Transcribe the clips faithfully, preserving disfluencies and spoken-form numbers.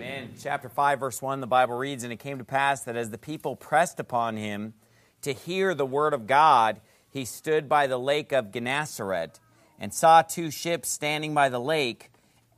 Amen. Chapter five, verse one, the Bible reads, "And it came to pass that as the people pressed upon him to hear the word of God, he stood by the lake of Gennesaret and saw two ships standing by the lake.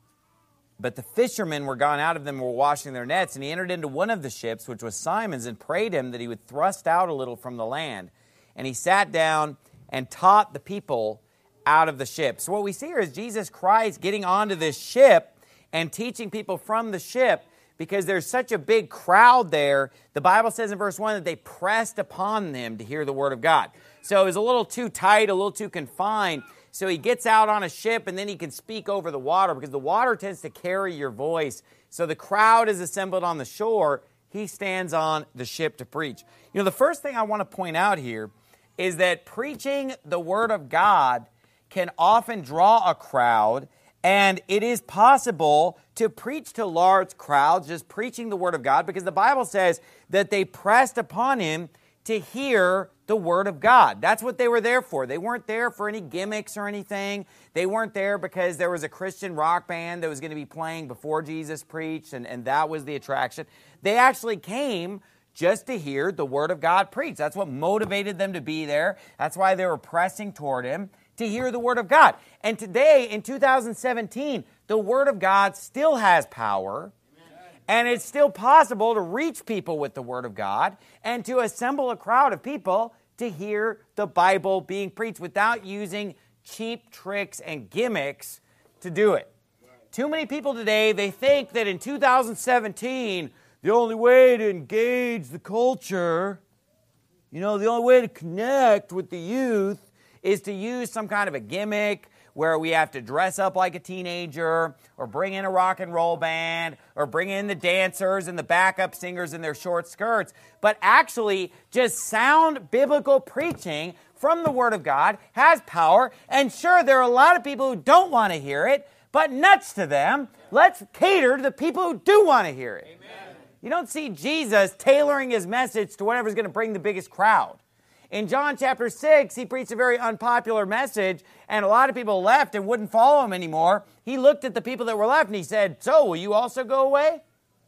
But the fishermen were gone out of them and were washing their nets. And he entered into one of the ships, which was Simon's, and prayed him that he would thrust out a little from the land. And he sat down and taught the people out of the ship." So what we see here is Jesus Christ getting onto this ship and teaching people from the ship, because there's such a big crowd there. The Bible says in verse one that they pressed upon them to hear the word of God. So it was a little too tight, a little too confined. So he gets out on a ship, and then he can speak over the water, because the water tends to carry your voice. So the crowd is assembled on the shore. He stands on the ship to preach. You know, the first thing I want to point out here is that preaching the word of God can often draw a crowd, and it is possible to preach to large crowds just preaching the word of God, because the Bible says that they pressed upon him to hear the word of God. That's what they were there for. They weren't there for any gimmicks or anything. They weren't there because there was a Christian rock band that was going to be playing before Jesus preached, and, and that was the attraction. They actually came just to hear the word of God preached. That's what motivated them to be there. That's why they were pressing toward him, to hear the word of God. And today, in two thousand seventeen, the word of God still has power. And it's still possible to reach people with the word of God and to assemble a crowd of people to hear the Bible being preached without using cheap tricks and gimmicks to do it. Right. Too many people today, they think that in two thousand seventeen, the only way to engage the culture, you know, the only way to connect with the youth is to use some kind of a gimmick where we have to dress up like a teenager, or bring in a rock and roll band, or bring in the dancers and the backup singers in their short skirts. But actually, just sound biblical preaching from the Word of God has power. And sure, there are a lot of people who don't want to hear it, but nuts to them. Let's cater to the people who do want to hear it. Amen. You don't see Jesus tailoring his message to whatever's going to bring the biggest crowd. In John chapter six, he preached a very unpopular message, and a lot of people left and wouldn't follow him anymore. He looked at the people that were left, and he said, "So, will you also go away?"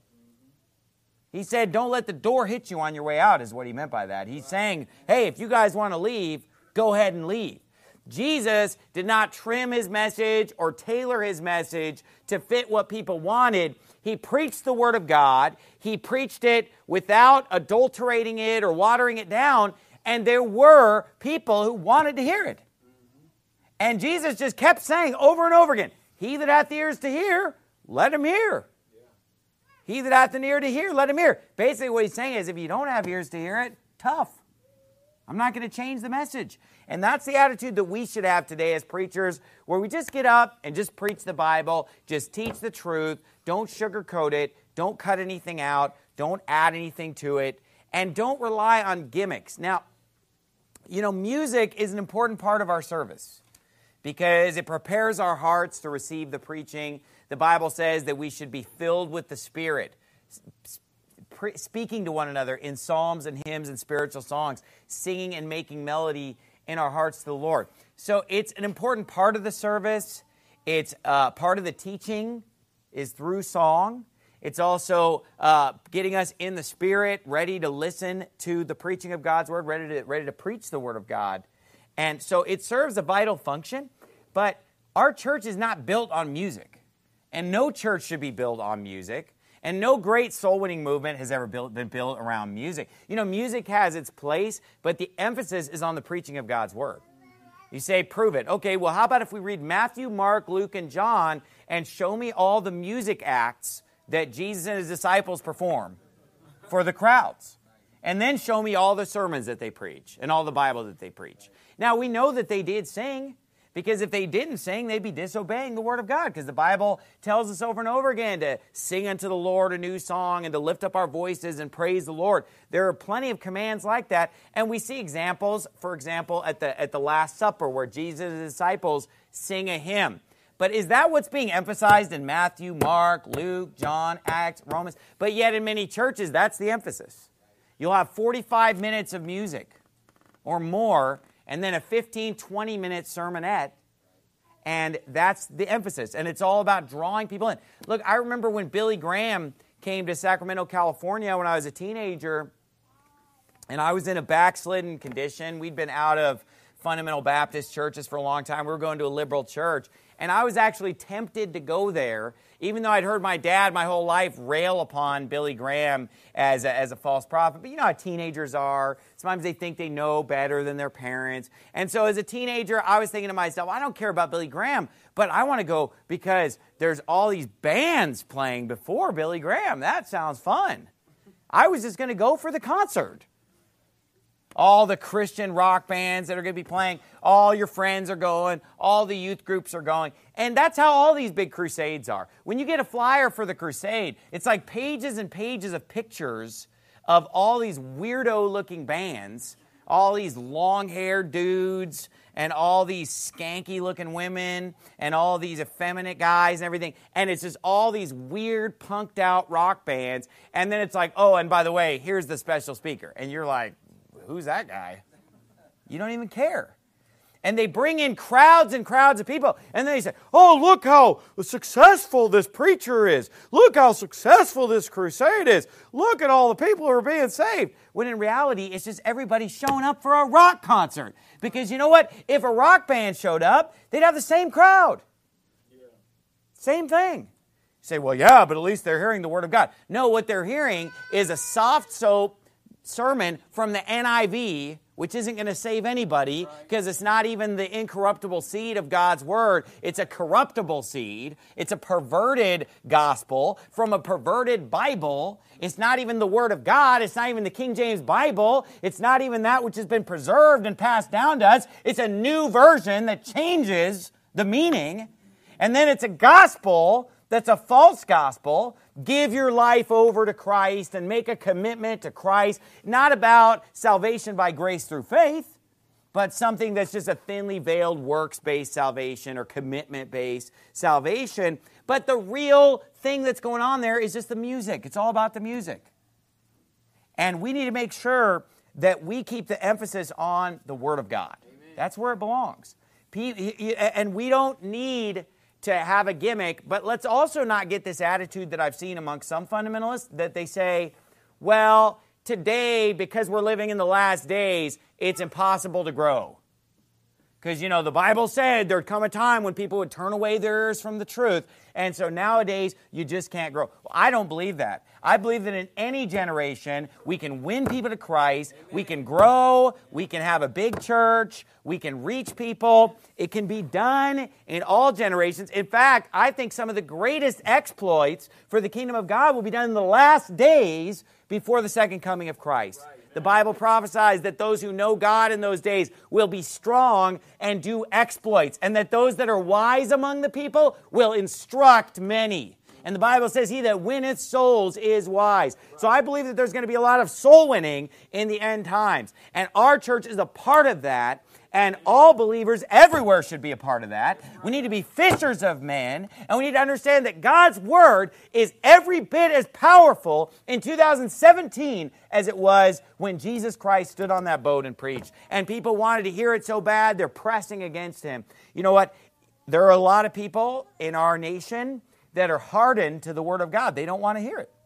He said, "Don't let the door hit you on your way out," is what he meant by that. He's saying, hey, if you guys want to leave, go ahead and leave. Jesus did not trim his message or tailor his message to fit what people wanted. He preached the Word of God. He preached it without adulterating it or watering it down. And there were people who wanted to hear it. And Jesus just kept saying over and over again, "He that hath ears to hear, let him hear. He that hath an ear to hear, let him hear." Basically what he's saying is, if you don't have ears to hear it, tough. I'm not going to change the message. And that's the attitude that we should have today as preachers, where we just get up and just preach the Bible, just teach the truth, don't sugarcoat it, don't cut anything out, don't add anything to it, and don't rely on gimmicks. Now, you know, music is an important part of our service because it prepares our hearts to receive the preaching. The Bible says that we should be filled with the Spirit, speaking to one another in psalms and hymns and spiritual songs, singing and making melody in our hearts to the Lord. So it's an important part of the service. It's uh, part of the teaching is through song. It's also uh, getting us in the Spirit, ready to listen to the preaching of God's Word, ready to, ready to preach the Word of God. And so it serves a vital function, but our church is not built on music. And no church should be built on music. And no great soul-winning movement has ever built, been built around music. You know, music has its place, but the emphasis is on the preaching of God's Word. You say, prove it. Okay, well, how about if we read Matthew, Mark, Luke, and John, and show me all the music acts that Jesus and his disciples perform for the crowds. And then show me all the sermons that they preach and all the Bible that they preach. Now, we know that they did sing, because if they didn't sing, they'd be disobeying the Word of God, because the Bible tells us over and over again to sing unto the Lord a new song and to lift up our voices and praise the Lord. There are plenty of commands like that, and we see examples, for example, at the, at the Last Supper where Jesus and his disciples sing a hymn. But is that what's being emphasized in Matthew, Mark, Luke, John, Acts, Romans? But yet in many churches, that's the emphasis. You'll have forty-five minutes of music or more, and then a fifteen, twenty minute sermonette, and that's the emphasis. And it's all about drawing people in. Look, I remember when Billy Graham came to Sacramento, California when I was a teenager, and I was in a backslidden condition. We'd been out of fundamental Baptist churches for a long time. We were going to a liberal church, and I was actually tempted to go there, even though I'd heard my dad my whole life rail upon Billy Graham as a, as a false prophet. But you know how teenagers are. Sometimes they think they know better than their parents. And so as a teenager, I was thinking to myself, I don't care about Billy Graham, but I want to go because there's all these bands playing before Billy Graham. That sounds fun. I was just going to go for the concert. All the Christian rock bands that are going to be playing, all your friends are going, all the youth groups are going. And that's how all these big crusades are. When you get a flyer for the crusade, it's like pages and pages of pictures of all these weirdo-looking bands, all these long-haired dudes, and all these skanky-looking women, and all these effeminate guys and everything. And it's just all these weird, punked-out rock bands. And then it's like, oh, and by the way, here's the special speaker. And you're like, who's that guy? You don't even care. And they bring in crowds and crowds of people. And then they say, oh, look how successful this preacher is. Look how successful this crusade is. Look at all the people who are being saved. When in reality, it's just everybody showing up for a rock concert. Because you know what? If a rock band showed up, they'd have the same crowd. Yeah. Same thing. You say, well, yeah, but at least they're hearing the Word of God. No, what they're hearing is a soft soap sermon from the N I V, which isn't going to save anybody because it's not even the incorruptible seed of God's Word. It's a corruptible seed. It's a perverted gospel from a perverted Bible. It's not even the Word of God. It's not even the King James Bible. It's not even that which has been preserved and passed down to us. It's a new version that changes the meaning. And then it's a gospel that's a false gospel. Give your life over to Christ and make a commitment to Christ. Not about salvation by grace through faith, but something that's just a thinly veiled works-based salvation or commitment-based salvation. But the real thing that's going on there is just the music. It's all about the music. And we need to make sure that we keep the emphasis on the Word of God. Amen. That's where it belongs. And we don't need to have a gimmick, but let's also not get this attitude that I've seen amongst some fundamentalists that they say, well, today, because we're living in the last days, it's impossible to grow. Because, you know, the Bible said there'd come a time when people would turn away their ears from the truth, and so nowadays, you just can't grow. Well, I don't believe that. I believe that in any generation, we can win people to Christ, we can grow, we can have a big church, we can reach people. It can be done in all generations. In fact, I think some of the greatest exploits for the kingdom of God will be done in the last days before the second coming of Christ. The Bible prophesies that those who know God in those days will be strong and do exploits, and that those that are wise among the people will instruct many. And the Bible says, he that winneth souls is wise. So I believe that there's going to be a lot of soul winning in the end times. And our church is a part of that. And all believers everywhere should be a part of that. We need to be fishers of men. And we need to understand that God's Word is every bit as powerful in two thousand seventeen as it was when Jesus Christ stood on that boat and preached. And people wanted to hear it so bad, they're pressing against Him. You know what? There are a lot of people in our nation that are hardened to the Word of God. They don't want to hear it.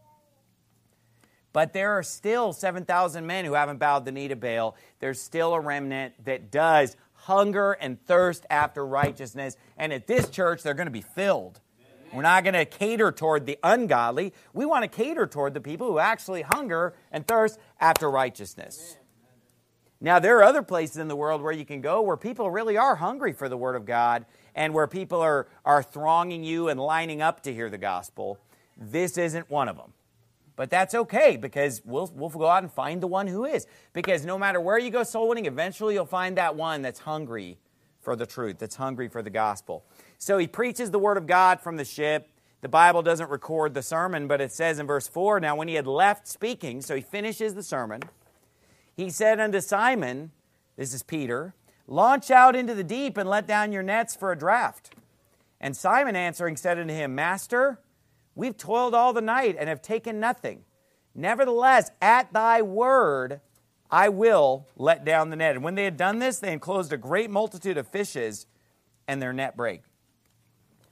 But there are still seven thousand men who haven't bowed the knee to Baal. There's still a remnant that does hunger and thirst after righteousness. And at this church, they're going to be filled. We're not going to cater toward the ungodly. We want to cater toward the people who actually hunger and thirst after righteousness. Now, there are other places in the world where you can go where people really are hungry for the Word of God and where people are, are thronging you and lining up to hear the gospel. This isn't one of them. But that's okay, because we'll, we'll go out and find the one who is. Because no matter where you go soul winning, eventually you'll find that one that's hungry for the truth, that's hungry for the gospel. So he preaches the Word of God from the ship. The Bible doesn't record the sermon, but it says in verse four, now when he had left speaking, so he finishes the sermon, he said unto Simon, this is Peter, launch out into the deep and let down your nets for a draught. And Simon answering said unto him, Master, we've toiled all the night and have taken nothing. Nevertheless, at thy word, I will let down the net. And when they had done this, they enclosed a great multitude of fishes, and their net brake.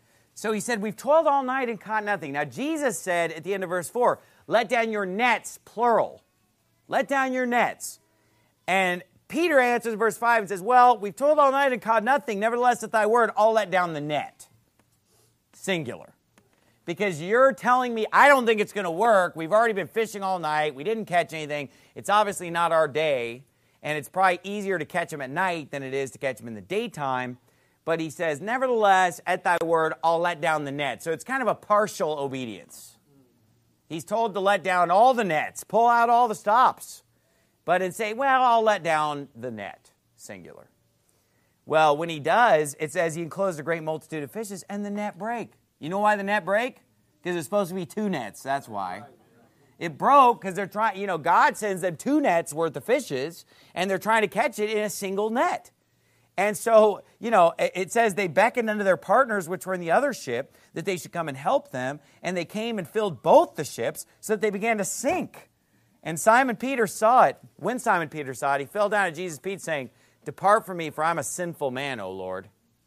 So he said, we've toiled all night and caught nothing. Now Jesus said at the end of verse four, let down your nets, plural. Let down your nets. And Peter answers verse five and says, well, we've toiled all night and caught nothing. Nevertheless, at thy word, I'll let down the net. Singular. Because you're telling me, I don't think it's going to work. We've already been fishing all night. We didn't catch anything. It's obviously not our day. And it's probably easier to catch them at night than it is to catch them in the daytime. But he says, nevertheless, at thy word, I'll let down the net. So it's kind of a partial obedience. He's told to let down all the nets, pull out all the stops. But and say, well, I'll let down the net, singular. Well, when he does, it says he enclosed a great multitude of fishes, and the net break. You know why the net break? Because it's supposed to be two nets, that's why. It broke because they're trying, you know, God sends them two nets worth of fishes, and they're trying to catch it in a single net. And so, you know, it says they beckoned unto their partners, which were in the other ship, that they should come and help them. And they came and filled both the ships so that they began to sink. And Simon Peter saw it. When Simon Peter saw it, he fell down at Jesus' feet saying, depart from me, for I'm a sinful man, O Lord.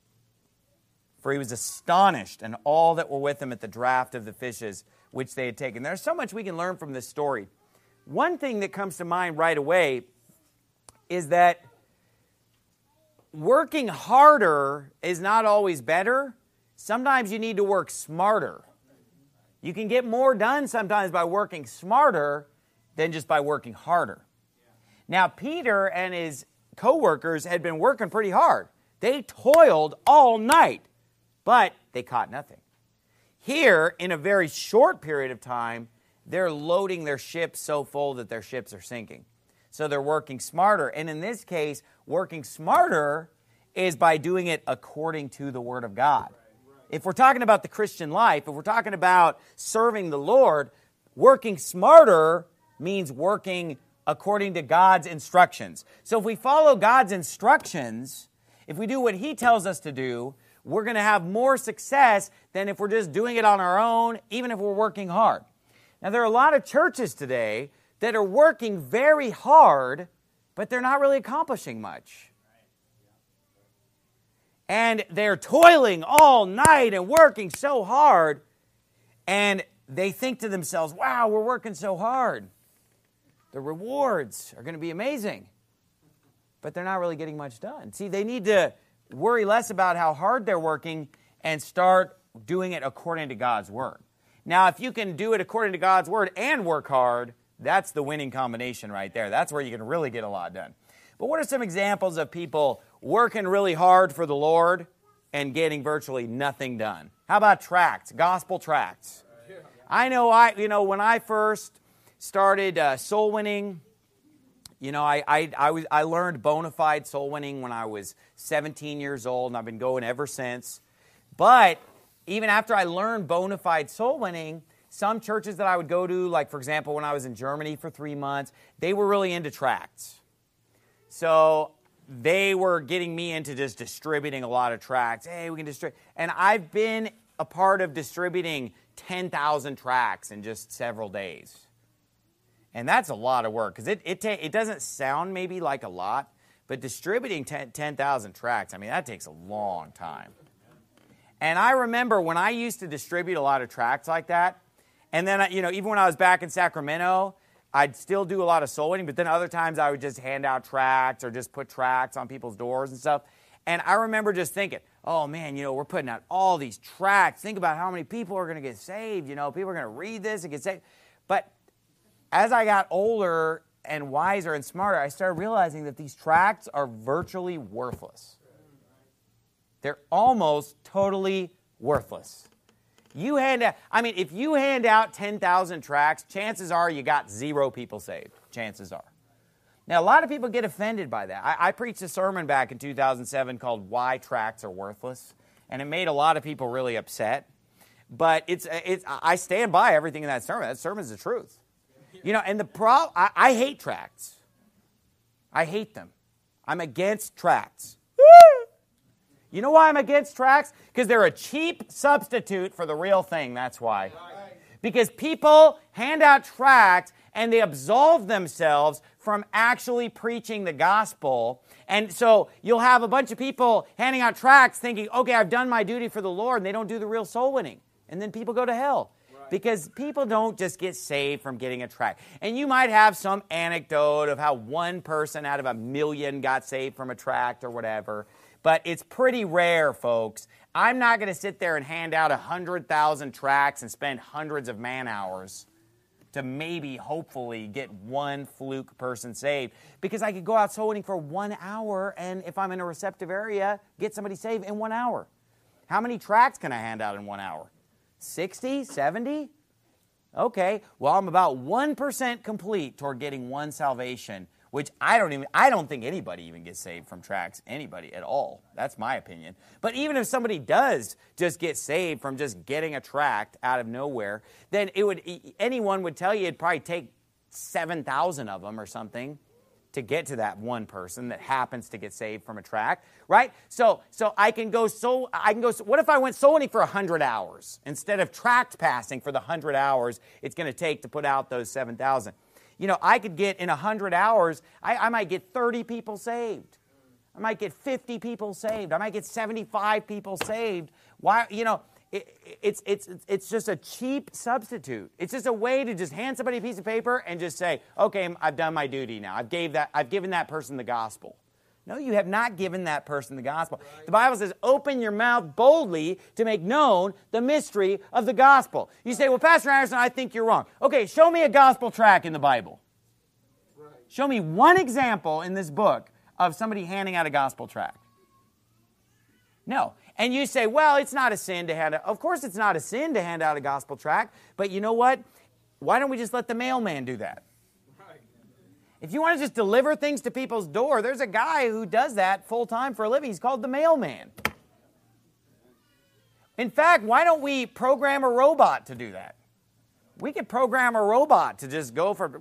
For he was astonished, and all that were with him at the draught of the fishes which they had taken. There's so much we can learn from this story. One thing that comes to mind right away is that working harder is not always better. Sometimes you need to work smarter. You can get more done sometimes by working smarter than just by working harder. Now, Peter and his co-workers had been working pretty hard. They toiled all night, but they caught nothing. Here, in a very short period of time, they're loading their ships so full that their ships are sinking. So they're working smarter. And in this case, working smarter is by doing it according to the Word of God. If we're talking about the Christian life, if we're talking about serving the Lord, working smarter means working according to God's instructions. So if we follow God's instructions, if we do what He tells us to do, we're going to have more success than if we're just doing it on our own, even if we're working hard. Now, there are a lot of churches today that are working very hard, but they're not really accomplishing much. And they're toiling all night and working so hard, and they think to themselves, wow, we're working so hard. The rewards are going to be amazing. But they're not really getting much done. See, they need to worry less about how hard they're working and start doing it according to God's Word. Now, if you can do it according to God's Word and work hard, that's the winning combination right there. That's where you can really get a lot done. But what are some examples of people working really hard for the Lord and getting virtually nothing done? How about tracts, gospel tracts? I know, I you know, when I first started uh, soul winning, you know, I I I, was, I learned bona fide soul winning when I was seventeen years old, and I've been going ever since. But even after I learned bona fide soul winning, some churches that I would go to, like for example, when I was in Germany for three months, they were really into tracts. So they were getting me into just distributing a lot of tracts. Hey, we can distribute. And I've been a part of distributing ten thousand tracts in just several days. And that's a lot of work, because it it, ta- it doesn't sound maybe like a lot, but distributing ten thousand tracts, I mean, that takes a long time. And I remember when I used to distribute a lot of tracts like that, and then, you know, even when I was back in Sacramento, I'd still do a lot of soul winning, but then other times I would just hand out tracts or just put tracts on people's doors and stuff. And I remember just thinking, oh man, you know, we're putting out all these tracts. Think about how many people are going to get saved. You know, people are going to read this and get saved. But as I got older and wiser and smarter, I started realizing that these tracts are virtually worthless. They're almost totally worthless. You hand out, I mean, if you hand out ten thousand tracts, chances are you got zero people saved. Chances are. Now, a lot of people get offended by that. I, I preached a sermon back in two thousand seven called Why Tracts Are Worthless, and it made a lot of people really upset. But it's it's I stand by everything in that sermon. That sermon's the truth. You know, and the pro I, I hate tracts. I hate them. I'm against tracts. You know why I'm against tracts? Because they're a cheap substitute for the real thing, that's why. Because people hand out tracts and they absolve themselves from actually preaching the gospel. And so you'll have a bunch of people handing out tracts thinking, okay, I've done my duty for the Lord, and they don't do the real soul winning. And then people go to hell. Right. Because people don't just get saved from getting a tract. And you might have some anecdote of how one person out of a million got saved from a tract or whatever. But it's pretty rare, folks. I'm not going to sit there and hand out one hundred thousand tracts and spend hundreds of man hours to maybe, hopefully, get one fluke person saved. Because I could go out soul winning for one hour, and if I'm in a receptive area, get somebody saved in one hour. How many tracts can I hand out in one hour? sixty? seventy? Okay, well, I'm about one percent complete toward getting one salvation, which I don't even, I don't think anybody even gets saved from tracts, anybody at all. That's my opinion. But even if somebody does just get saved from just getting a tract out of nowhere, then it would, anyone would tell you it'd probably take seven thousand of them or something to get to that one person that happens to get saved from a tract, right? So, so I can go so I can go. What if I went soul winning for a hundred hours instead of tract passing for the hundred hours it's going to take to put out those seven thousand? You know, I could get in a hundred hours. I, I might get thirty people saved. I might get fifty people saved. I might get seventy-five people saved. Why? You know, it, it's it's it's just a cheap substitute. It's just a way to just hand somebody a piece of paper and just say, "Okay, I've done my duty now. I've gave that. I've given that person the gospel." No, you have not given that person the gospel. Right. The Bible says, "Open your mouth boldly to make known the mystery of the gospel." You say, "Well, Pastor Anderson, I think you're wrong." Okay, show me a gospel tract in the Bible. Right. Show me one example in this book of somebody handing out a gospel tract. No. And you say, well, it's not a sin to hand out. Of course it's not a sin to hand out a gospel tract. But you know what? Why don't we just let the mailman do that? Right. If you want to just deliver things to people's door, there's a guy who does that full-time for a living. He's called the mailman. In fact, why don't we program a robot to do that? We could program a robot to just go for,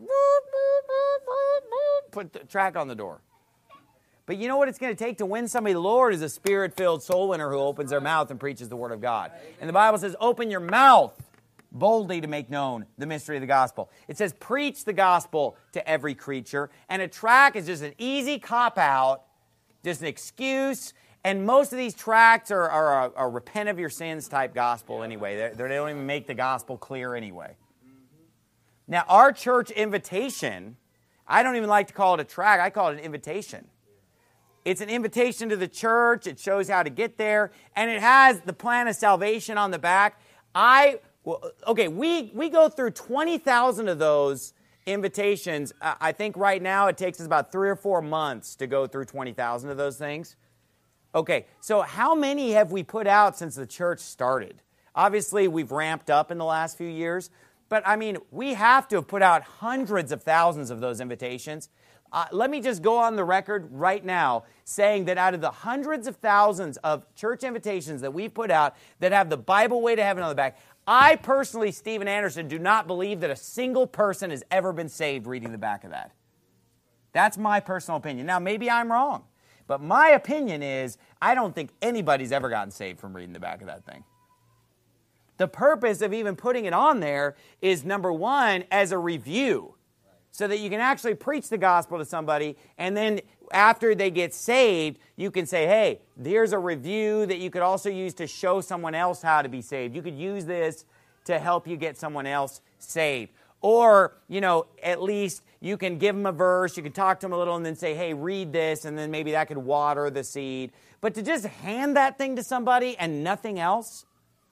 put the tract on the door. But you know what it's going to take to win somebody to the Lord is a spirit-filled soul winner who opens their mouth and preaches the Word of God. And the Bible says, open your mouth boldly to make known the mystery of the gospel. It says, preach the gospel to every creature. And a tract is just an easy cop-out, just an excuse. And most of these tracts are, are a, a repent of your sins type gospel anyway. They're, they don't even make the gospel clear anyway. Now, our church invitation, I don't even like to call it a tract. I call it an invitation. It's an invitation to the church. It shows how to get there. And it has the plan of salvation on the back. I, well, okay, we, we go through twenty thousand of those invitations. I think right now it takes us about three or four months to go through twenty thousand of those things. Okay, so how many have we put out since the church started? Obviously, we've ramped up in the last few years. But, I mean, we have to have put out hundreds of thousands of those invitations. Uh, let me just go on the record right now saying that out of the hundreds of thousands of church invitations that we've put out that have the Bible Way to Heaven on the back, I personally, Stephen Anderson, do not believe that a single person has ever been saved reading the back of that. That's my personal opinion. Now, maybe I'm wrong, but my opinion is I don't think anybody's ever gotten saved from reading the back of that thing. The purpose of even putting it on there is, number one, as a review, so that you can actually preach the gospel to somebody, and then after they get saved, you can say, hey, here's a review that you could also use to show someone else how to be saved. You could use this to help you get someone else saved. Or, you know, at least you can give them a verse, you can talk to them a little, and then say, hey, read this, and then maybe that could water the seed. But to just hand that thing to somebody and nothing else,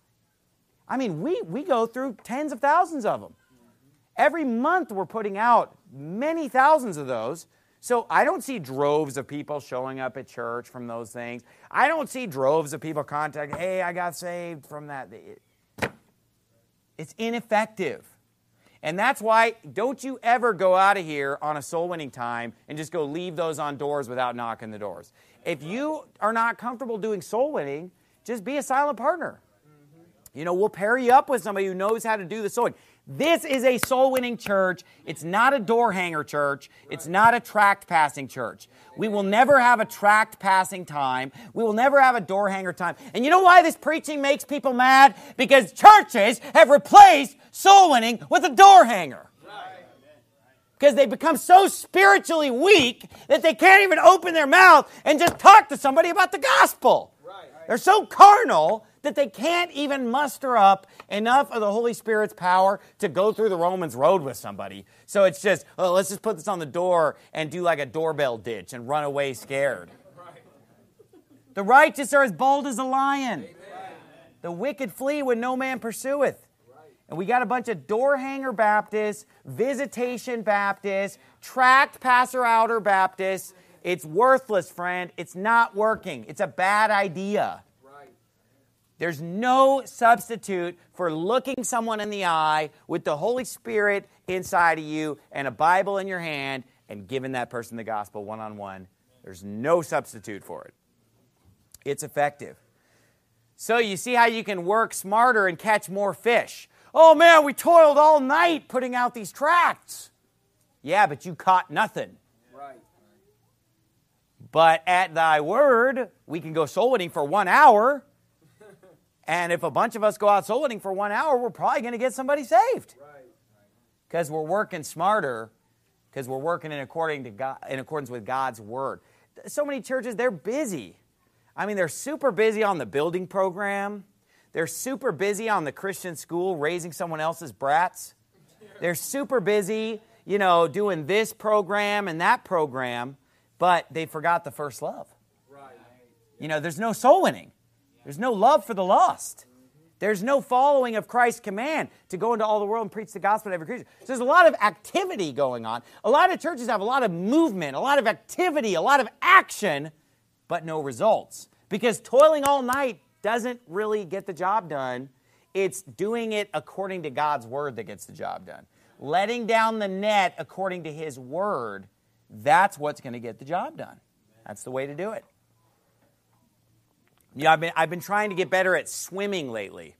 I mean, we, we go through tens of thousands of them. Every month we're putting out many thousands of those. So I don't see droves of people showing up at church from those things. I don't see droves of people contacting, hey, I got saved from that. It's ineffective. And that's why don't you ever go out of here on a soul winning time and just go leave those on doors without knocking the doors. If you are not comfortable doing soul winning, just be a silent partner. You know, we'll pair you up with somebody who knows how to do the soul winning. This is a soul-winning church. It's not a door-hanger church. It's not a tract-passing church. We will never have a tract-passing time. We will never have a door-hanger time. And you know why this preaching makes people mad? Because churches have replaced soul-winning with a door-hanger. because they become so spiritually weak that they can't even open their mouth and just talk to somebody about the gospel. Right. They're so carnal that they can't even muster up enough of the Holy Spirit's power to go through the Romans road with somebody. So it's just, oh, let's just put this on the door and do like a doorbell ditch and run away scared. Right. The righteous are as bold as a lion. Amen. The wicked flee when no man pursueth. Right. And we got a bunch of door hanger Baptists, visitation Baptists, tract passer outer Baptists. It's worthless, friend. It's not working. It's a bad idea. There's no substitute for looking someone in the eye with the Holy Spirit inside of you and a Bible in your hand and giving that person the gospel one-on-one. There's no substitute for it. It's effective. So you see how you can work smarter and catch more fish. Oh man, we toiled all night putting out these tracts. Yeah, but you caught nothing. Right. But at thy word, we can go soul winning for one hour. And if a bunch of us go out soul winning for one hour, we're probably going to get somebody saved. Because we're working smarter, because we're working in, according to God, in accordance with God's word. So many churches, they're busy. I mean, they're super busy on the building program. They're super busy on the Christian school, raising someone else's brats. They're super busy, you know, doing this program and that program, but they forgot the first love. You know, there's no soul winning. There's no love for the lost. There's no following of Christ's command to go into all the world and preach the gospel to every creature. So there's a lot of activity going on. A lot of churches have a lot of movement, a lot of activity, a lot of action, but no results. Because toiling all night doesn't really get the job done. It's doing it according to God's word that gets the job done. Letting down the net according to His word, that's what's going to get the job done. That's the way to do it. Yeah, I've been, I've been trying to get better at swimming lately.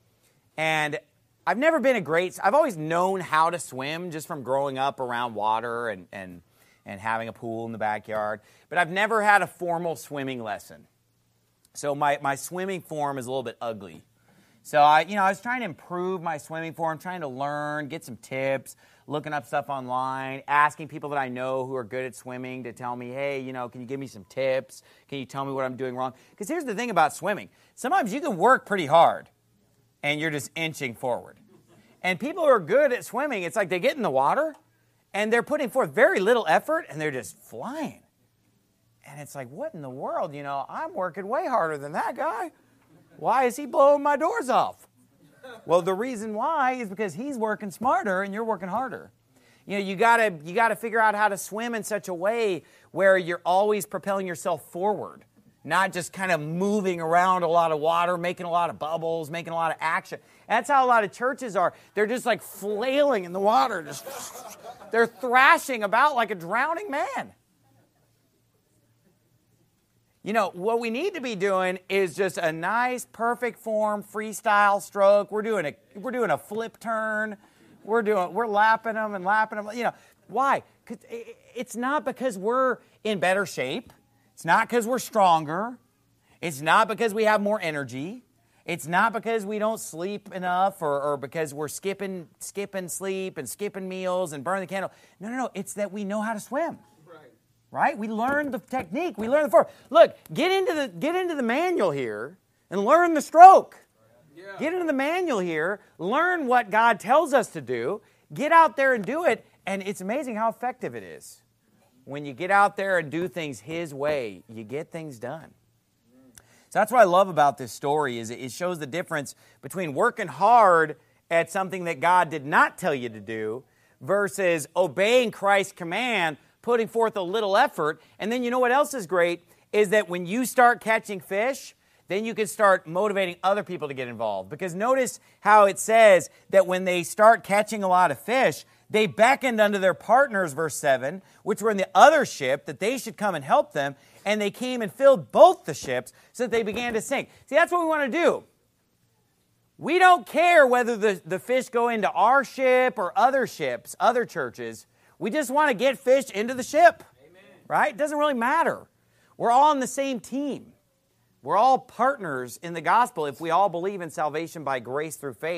And I've never been a great... I've always known how to swim just from growing up around water and, and, and having a pool in the backyard. But I've never had a formal swimming lesson. So my, my swimming form is a little bit ugly. So I, you know, I was trying to improve my swimming form, trying to learn, get some tips, looking up stuff online, asking people that I know who are good at swimming to tell me, hey, you know, can you give me some tips? Can you tell me what I'm doing wrong? Because here's the thing about swimming. Sometimes you can work pretty hard, and you're just inching forward. And people who are good at swimming, it's like they get in the water, and they're putting forth very little effort, and they're just flying. And it's like, what in the world? You know, I'm working way harder than that guy. Why is he blowing my doors off? Well, the reason why is because he's working smarter and you're working harder. You know, you gotta you gotta figure out how to swim in such a way where you're always propelling yourself forward, not just kind of moving around a lot of water, making a lot of bubbles, making a lot of action. That's how a lot of churches are. They're just like flailing in the water, just they're thrashing about like a drowning man. You know, what we need to be doing is just a nice, perfect form, freestyle stroke. We're doing a we're doing a flip turn. We're doing we're lapping them and lapping them. You know, why? 'Cause it's not because we're in better shape. It's not because we're stronger. It's not because we have more energy. It's not because we don't sleep enough or, or because we're skipping skipping sleep and skipping meals and burning the candle. No, no, no. It's that we know how to swim. Right? We learned the technique. We learned the form. Look, get into the get into the manual here and learn the stroke. Yeah. Get into the manual here, learn what God tells us to do, get out there and do it, and it's amazing how effective it is. When you get out there and do things His way, you get things done. So that's what I love about this story is it shows the difference between working hard at something that God did not tell you to do versus obeying Christ's command, putting forth a little effort. And then you know what else is great is that when you start catching fish, then you can start motivating other people to get involved. Because notice how it says that when they start catching a lot of fish, they beckoned unto their partners, verse seven, which were in the other ship, that they should come and help them. And they came and filled both the ships so that they began to sink. See, that's what we want to do. We don't care whether the, the fish go into our ship or other ships, other churches. We just want to get fish into the ship, Amen. Right? It doesn't really matter. We're all on the same team. We're all partners in the gospel if we all believe in salvation by grace through faith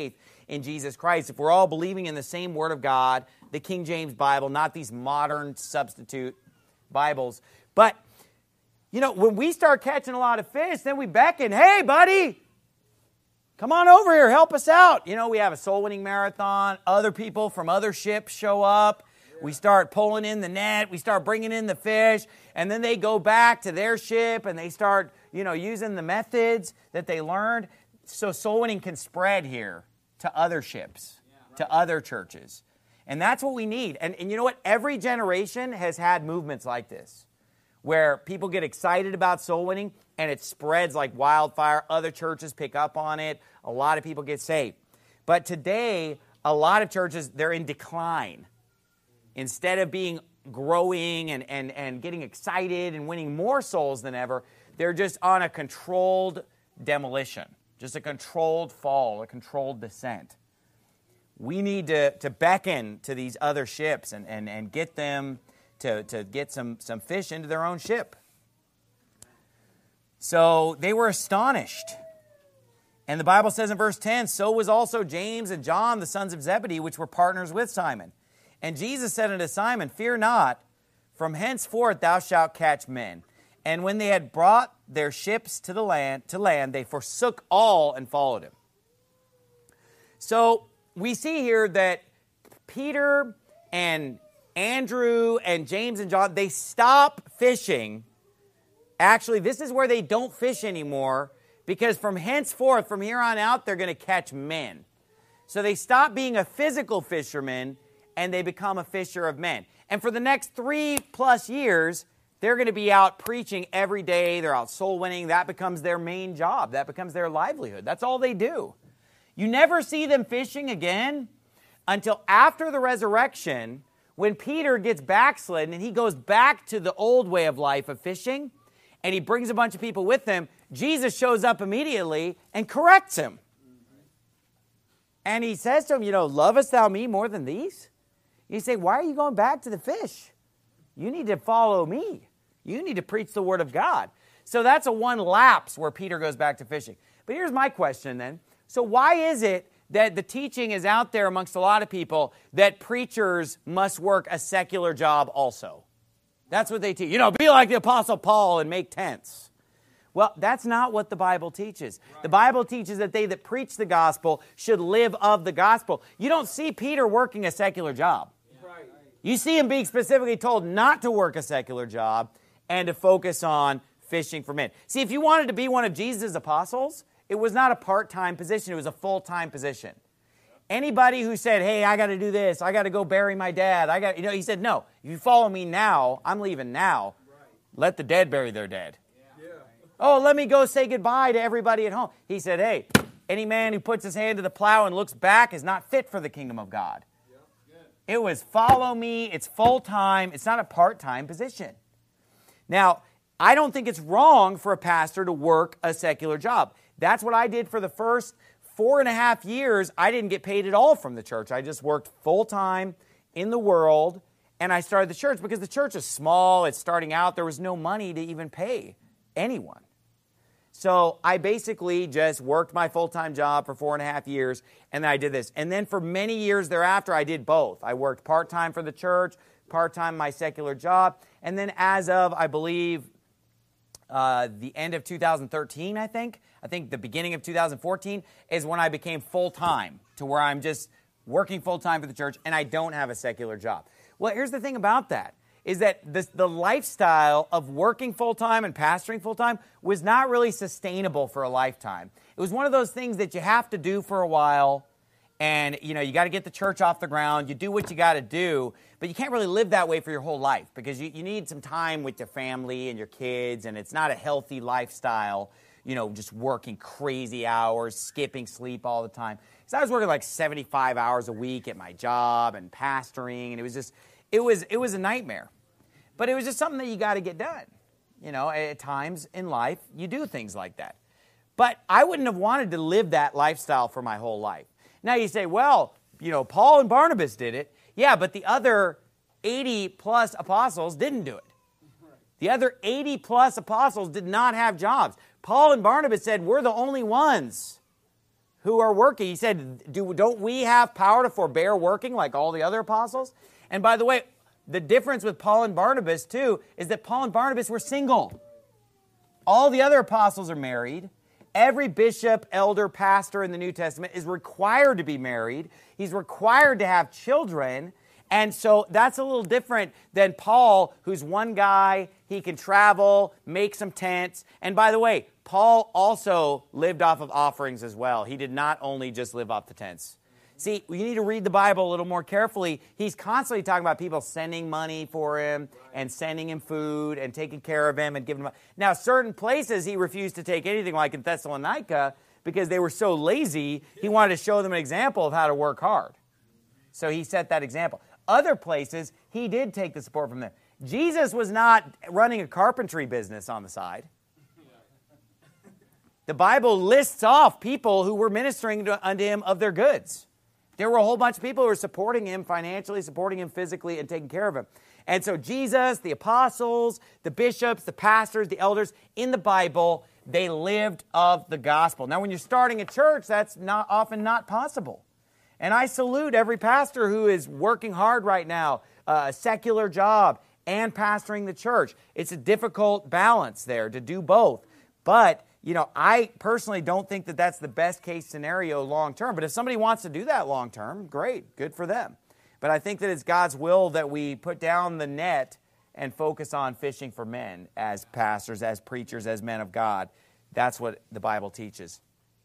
in Jesus Christ if we're all believing in the same Word of God, the King James Bible, not these modern substitute Bibles. But, you know, when we start catching a lot of fish, then we beckon, hey, buddy, come on over here, help us out. You know, we have a soul-winning marathon. Other people from other ships show up. We start pulling in the net. We start bringing in the fish. And then they go back to their ship and they start, you know, using the methods that they learned. So soul winning can spread here to other ships, to other churches. And that's what we need. And, and you know what? Every generation has had movements like this, where people get excited about soul winning and it spreads like wildfire. Other churches pick up on it. A lot of people get saved. But today, a lot of churches, they're in decline. Instead of being growing and, and, and getting excited and winning more souls than ever, they're just on a controlled demolition, just a controlled fall, a controlled descent. We need to, to beckon to these other ships and, and, and get them to, to get some, some fish into their own ship. So they were astonished. And the Bible says in verse ten, so was also James and John, the sons of Zebedee, which were partners with Simon. And Jesus said unto Simon, fear not, from henceforth thou shalt catch men. And when they had brought their ships to the land, to land, they forsook all and followed him. So we see here that Peter and Andrew and James and John, they stop fishing. Actually, this is where they don't fish anymore, because from henceforth, from here on out, they're going to catch men. So they stop being a physical fisherman and they become a fisher of men. And for the next three plus years, they're going to be out preaching every day. They're out soul winning. That becomes their main job. That becomes their livelihood. That's all they do. You never see them fishing again until after the resurrection, when Peter gets backslidden and he goes back to the old way of life of fishing, and he brings a bunch of people with him. Jesus shows up immediately and corrects him. And he says to him, you know, lovest thou me more than these? You say, why are you going back to the fish? You need to follow me. You need to preach the word of God. So that's a one lapse where Peter goes back to fishing. But here's my question then. So why is it that the teaching is out there amongst a lot of people that preachers must work a secular job also? That's what they teach. You know, be like the Apostle Paul and make tents. Well, that's not what the Bible teaches. The Bible teaches that they that preach the gospel should live of the gospel. You don't see Peter working a secular job. You see him being specifically told not to work a secular job and to focus on fishing for men. See, if you wanted to be one of Jesus' apostles, it was not a part-time position. It was a full-time position. Anybody who said, hey, I got to do this, I got to go bury my dad, I got, you know, he said, no, if you follow me now, I'm leaving now. Let the dead bury their dead. Oh, let me go say goodbye to everybody at home. He said, hey, any man who puts his hand to the plow and looks back is not fit for the kingdom of God. It was follow me. It's full-time. It's not a part-time position. Now, I don't think it's wrong for a pastor to work a secular job. That's what I did for the first four and a half years. I didn't get paid at all from the church. I just worked full-time in the world, and I started the church because the church is small. It's starting out. There was no money to even pay anyone. So I basically just worked my full-time job for four and a half years, and then I did this. And then for many years thereafter, I did both. I worked part-time for the church, part-time my secular job, and then as of, I believe, uh, the end of two thousand thirteen, I think, I think the beginning of two thousand fourteen is when I became full-time, to where I'm just working full-time for the church, and I don't have a secular job. Well, here's the thing about that. Is that this, the lifestyle of working full-time and pastoring full-time was not really sustainable for a lifetime. It was one of those things that you have to do for a while, and you know you got to get the church off the ground. You do what you got to do, but you can't really live that way for your whole life because you, you need some time with your family and your kids, and it's not a healthy lifestyle, you know, just working crazy hours, skipping sleep all the time. So I was working like seventy-five hours a week at my job and pastoring, and it was just, it was, it was a nightmare. But it was just something that you got to get done. You know, at times in life, you do things like that. But I wouldn't have wanted to live that lifestyle for my whole life. Now you say, well, you know, Paul and Barnabas did it. Yeah, but the other eighty plus apostles didn't do it. The other eighty plus apostles did not have jobs. Paul and Barnabas said, we're the only ones who are working. He said, Do, don't we have power to forbear working like all the other apostles? And by the way, the difference with Paul and Barnabas, too, is that Paul and Barnabas were single. All the other apostles are married. Every bishop, elder, pastor in the New Testament is required to be married. He's required to have children. And so that's a little different than Paul, who's one guy. He can travel, make some tents. And by the way, Paul also lived off of offerings as well. He did not only just live off the tents. See, you need to read the Bible a little more carefully. He's constantly talking about people sending money for him and sending him food and taking care of him and giving him... Now, certain places he refused to take anything, like in Thessalonica, because they were so lazy, he wanted to show them an example of how to work hard. So he set that example. Other places, he did take the support from them. Jesus was not running a carpentry business on the side. The Bible lists off people who were ministering to, unto him of their goods. There were a whole bunch of people who were supporting him financially, supporting him physically, and taking care of him. And so Jesus, the apostles, the bishops, the pastors, the elders, in the Bible, they lived of the gospel. Now, when you're starting a church, that's not often not possible. And I salute every pastor who is working hard right now, uh, a secular job, and pastoring the church. It's a difficult balance there to do both. But you know, I personally don't think that that's the best case scenario long term. But if somebody wants to do that long term, great, good for them. But I think that it's God's will that we put down the net and focus on fishing for men as pastors, as preachers, as men of God. That's what the Bible teaches.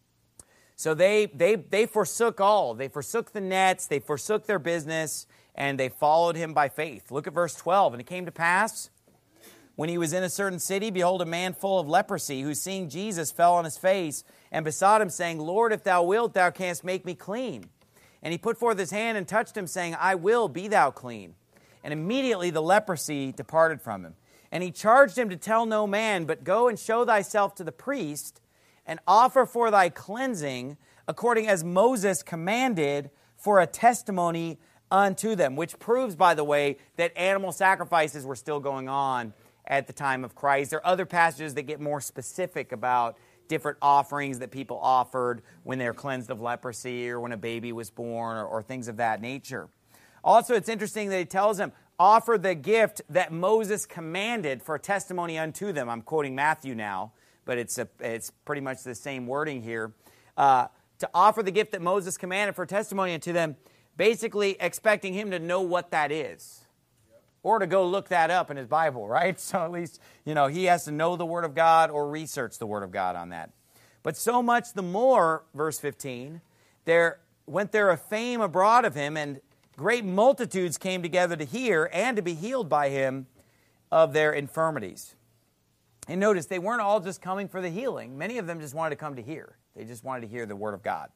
So they they they forsook all. They forsook the nets, they forsook their business, and they followed him by faith. Look at verse twelve. And it came to pass, when he was in a certain city, behold, a man full of leprosy, who seeing Jesus fell on his face and besought him, saying, Lord, if thou wilt, thou canst make me clean. And he put forth his hand and touched him, saying, I will, be thou clean. And immediately the leprosy departed from him. And he charged him to tell no man, but go and show thyself to the priest, and offer for thy cleansing, according as Moses commanded, for a testimony unto them. Which proves, by the way, that animal sacrifices were still going on at the time of Christ. There are other passages that get more specific about different offerings that people offered when they were cleansed of leprosy or when a baby was born or, or things of that nature. Also, it's interesting that he tells them, offer the gift that Moses commanded for a testimony unto them. I'm quoting Matthew now, but it's a, it's pretty much the same wording here. Uh, to offer the gift that Moses commanded for a testimony unto them, basically expecting him to know what that is. Or to go look that up in his Bible, right? So at least, you know, he has to know the Word of God or research the Word of God on that. But so much the more, verse fifteen, there went there a fame abroad of him, and great multitudes came together to hear and to be healed by him of their infirmities. And notice, they weren't all just coming for the healing. Many of them just wanted to come to hear. They just wanted to hear the Word of God.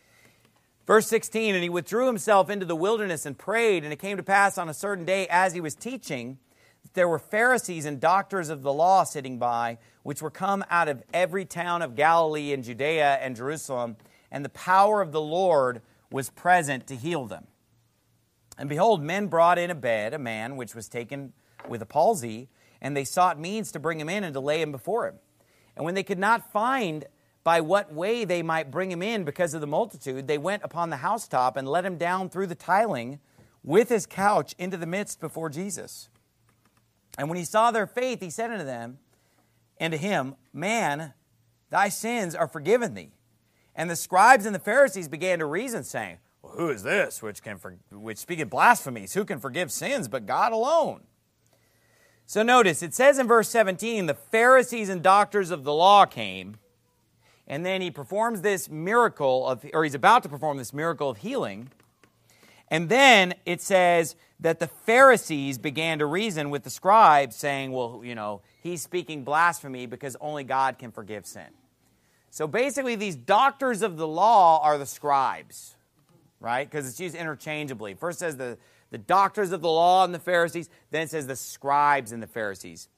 Verse sixteen, and he withdrew himself into the wilderness and prayed, and it came to pass on a certain day as he was teaching, that there were Pharisees and doctors of the law sitting by, which were come out of every town of Galilee and Judea and Jerusalem, and the power of the Lord was present to heal them. And behold, men brought in a bed a man which was taken with a palsy, and they sought means to bring him in and to lay him before him. And when they could not find by what way they might bring him in because of the multitude, they went upon the housetop and let him down through the tiling with his couch into the midst before Jesus. And when he saw their faith, he said unto them, and to him, Man, thy sins are forgiven thee. And the scribes and the Pharisees began to reason, saying, Well, who is this which can for, which speaketh blasphemies? Who can forgive sins but God alone? So notice, it says in verse seventeen, the Pharisees and doctors of the law came. And then he performs this miracle of, or he's about to perform this miracle of healing. And then it says that the Pharisees began to reason with the scribes, saying, well, you know, he's speaking blasphemy because only God can forgive sin. So basically, these doctors of the law are the scribes, right? Because it's used interchangeably. First it says the, the doctors of the law and the Pharisees. Then it says the scribes and the Pharisees.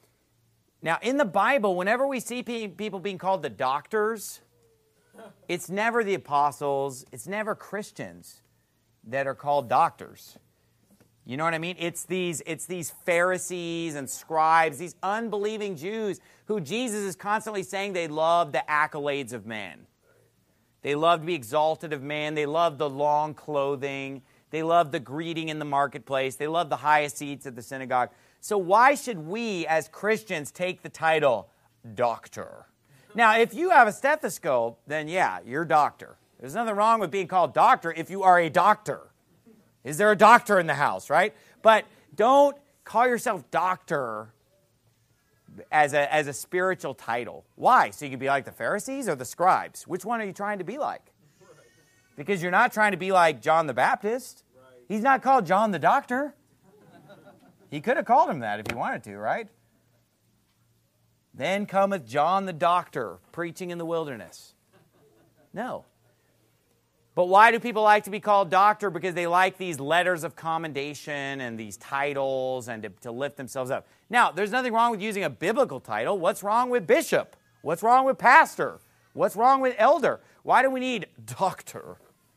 Now, in the Bible, whenever we see people being called the doctors, it's never the apostles, it's never Christians that are called doctors. You know what I mean? It's these, it's these Pharisees and scribes, these unbelieving Jews who Jesus is constantly saying they love the accolades of men. They love to be exalted of man. They love the long clothing. They love the greeting in the marketplace. They love the highest seats at the synagogue. So why should we as Christians take the title doctor? Now, if you have a stethoscope, then yeah, you're doctor. There's nothing wrong with being called doctor if you are a doctor. Is there a doctor in the house, right? But don't call yourself doctor as a, as a spiritual title. Why? So you can be like the Pharisees or the scribes? Which one are you trying to be like? Because you're not trying to be like John the Baptist. He's not called John the Doctor. He could have called him that if he wanted to, right? Then cometh John the Doctor, preaching in the wilderness. No. But why do people like to be called doctor? Because they like these letters of commendation and these titles and to, to lift themselves up. Now, there's nothing wrong with using a biblical title. What's wrong with bishop? What's wrong with pastor? What's wrong with elder? Why do we need doctor?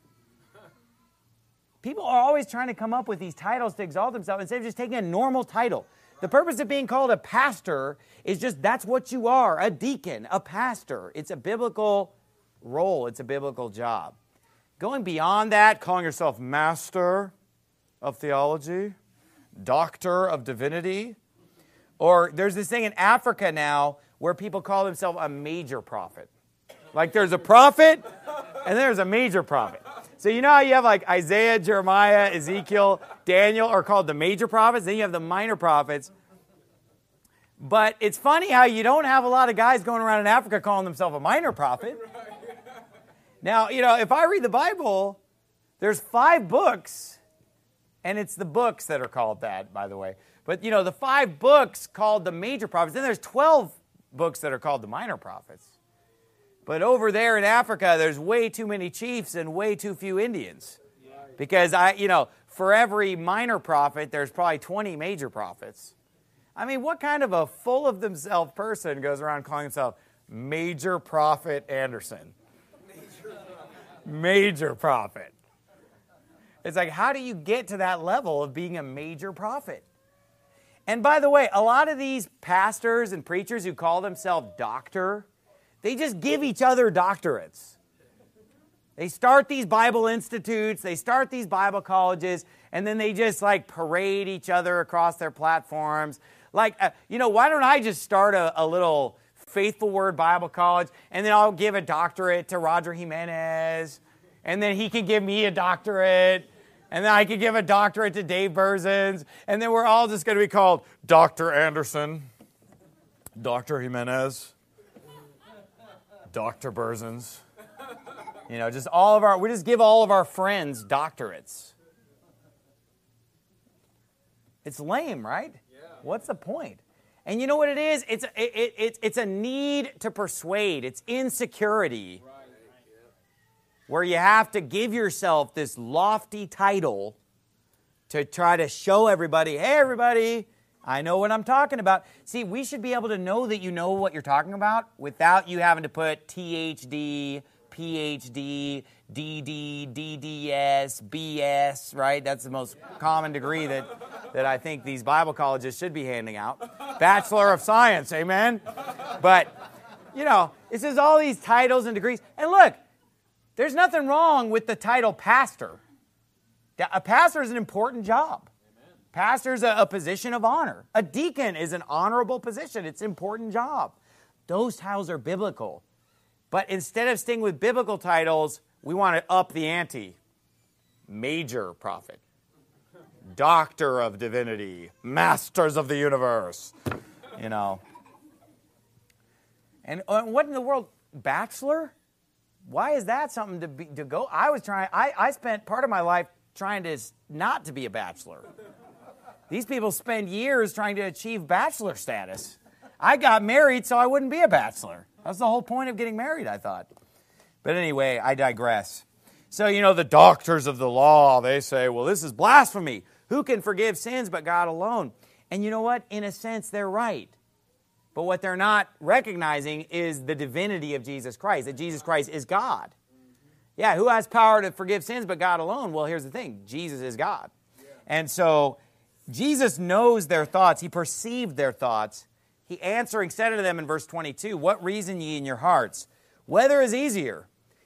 People are always trying to come up with these titles to exalt themselves instead of just taking a normal title. The purpose of being called a pastor is just that's what you are, a deacon, a pastor. It's a biblical role. It's a biblical job. Going beyond that, calling yourself master of theology, doctor of divinity, or there's this thing in Africa now where people call themselves a major prophet. Like there's a prophet and there's a major prophet. So you know how you have like Isaiah, Jeremiah, Ezekiel, Daniel are called the major prophets, then you have the minor prophets. But it's funny how you don't have a lot of guys going around in Africa calling themselves a minor prophet. Now, you know, if I read the Bible, there's five books, and it's the books that are called that, by the way. But, you know, the five books called the major prophets, then there's twelve books that are called the minor prophets. But over there in Africa, there's way too many chiefs and way too few Indians. Because, I, you know, for every minor prophet, there's probably twenty major prophets. I mean, what kind of a full of themselves person goes around calling himself Major Prophet Anderson? Major prophet. It's like, how do you get to that level of being a major prophet? And by the way, a lot of these pastors and preachers who call themselves doctor, they just give each other doctorates. They start these Bible institutes, they start these Bible colleges, and then they just like parade each other across their platforms. Like, uh, you know, why don't I just start a, a little Faithful Word Bible College, and then I'll give a doctorate to Roger Jimenez, and then he can give me a doctorate, and then I can give a doctorate to Dave Berzins, and then we're all just going to be called Doctor Anderson, Doctor Jimenez, Doctor Berzins. You know, just all of our, we just give all of our friends doctorates. It's lame, right? Yeah. What's the point? And you know what it is? It's, it, it, it, it's a need to persuade. It's insecurity. Right. Where you have to give yourself this lofty title to try to show everybody, hey, everybody, I know what I'm talking about. See, we should be able to know that you know what you're talking about without you having to put T H D, P H D, D D, D D S, B S, right? That's the most common degree that, that I think these Bible colleges should be handing out. Bachelor of Science, amen? But, you know, it says all these titles and degrees. And look, there's nothing wrong with the title pastor. A pastor is an important job. Pastor is a, a position of honor. A deacon is an honorable position. It's an important job. Those titles are biblical. But instead of staying with biblical titles, we want to up the ante. Major prophet. Doctor of divinity. Masters of the universe. You know. And uh, what in the world? Bachelor? Why is that something to be, to go? I was trying, I, I spent part of my life trying to not to be a bachelor. These people spend years trying to achieve bachelor status. I got married so I wouldn't be a bachelor. That's the whole point of getting married, I thought. But anyway, I digress. So, you know, the doctors of the law, they say, well, this is blasphemy. Who can forgive sins but God alone? And you know what? In a sense, they're right. But what they're not recognizing is the divinity of Jesus Christ, that Jesus Christ is God. Yeah, who has power to forgive sins but God alone? Well, here's the thing. Jesus is God. And so Jesus knows their thoughts. He perceived their thoughts. He answering said unto them in verse twenty-two, what reason ye in your hearts? Whether is easier,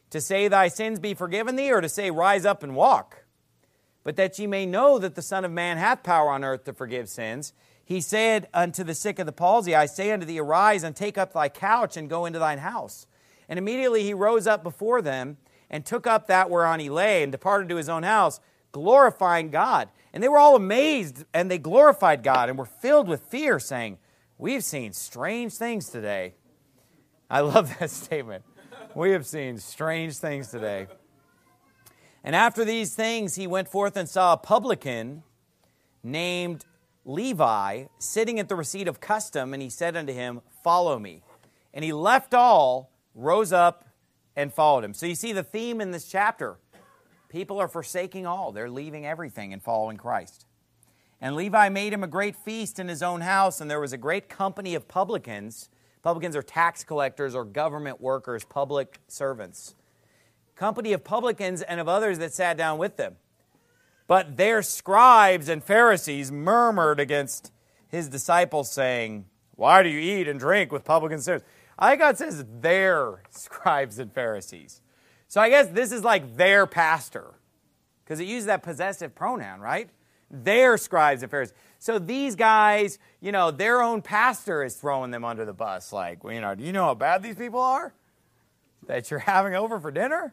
To say thy sins be forgiven thee, or to say rise up and walk? But that ye may know that the Son of Man hath power on earth to forgive sins. He said unto the sick of the palsy, I say unto thee, arise and take up thy couch and go into thine house. And immediately he rose up before them and took up that whereon he lay and departed to his own house, glorifying God. And they were all amazed, and they glorified God and were filled with fear, saying, we've seen strange things today. I love that statement. We have seen strange things today. And after these things, he went forth and saw a publican named Levi sitting at the receipt of custom, and he said unto him, follow me. And he left all, rose up, and followed him. So you see the theme in this chapter. People are forsaking all. They're leaving everything and following Christ. And Levi made him a great feast in his own house, and there was a great company of publicans. Publicans are tax collectors or government workers, public servants. Company of publicans and of others that sat down with them. But their scribes and Pharisees murmured against his disciples, saying, why do you eat and drink with publicans and sinners? I think God says their scribes and Pharisees. So I guess this is like their pastor, because it uses that possessive pronoun, right? Their scribes and Pharisees. So these guys, you know, their own pastor is throwing them under the bus. Like, well, you know, do you know how bad these people are that you're having over for dinner?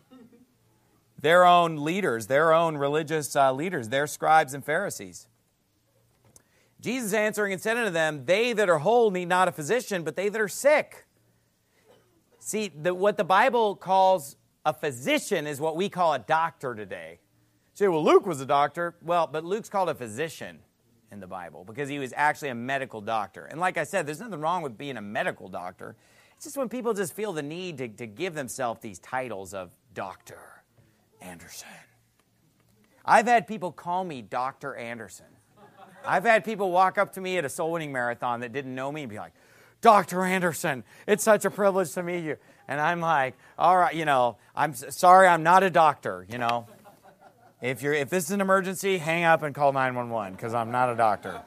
Their own leaders, their own religious uh, leaders, their scribes and Pharisees. Jesus answering and said unto them, they that are whole need not a physician, but they that are sick. See, the, what the Bible calls a physician is what we call a doctor today. Say, well, Luke was a doctor. Well, but Luke's called a physician in the Bible because he was actually a medical doctor. And like I said, there's nothing wrong with being a medical doctor. It's just when people just feel the need to, to give themselves these titles of Doctor Anderson. I've had people call me Doctor Anderson. I've had people walk up to me at a soul winning marathon that didn't know me and be like, Doctor Anderson, it's such a privilege to meet you. And I'm like, all right, you know, I'm sorry, I'm not a doctor, you know. If you're if this is an emergency, hang up and call nine one one because I'm not a doctor.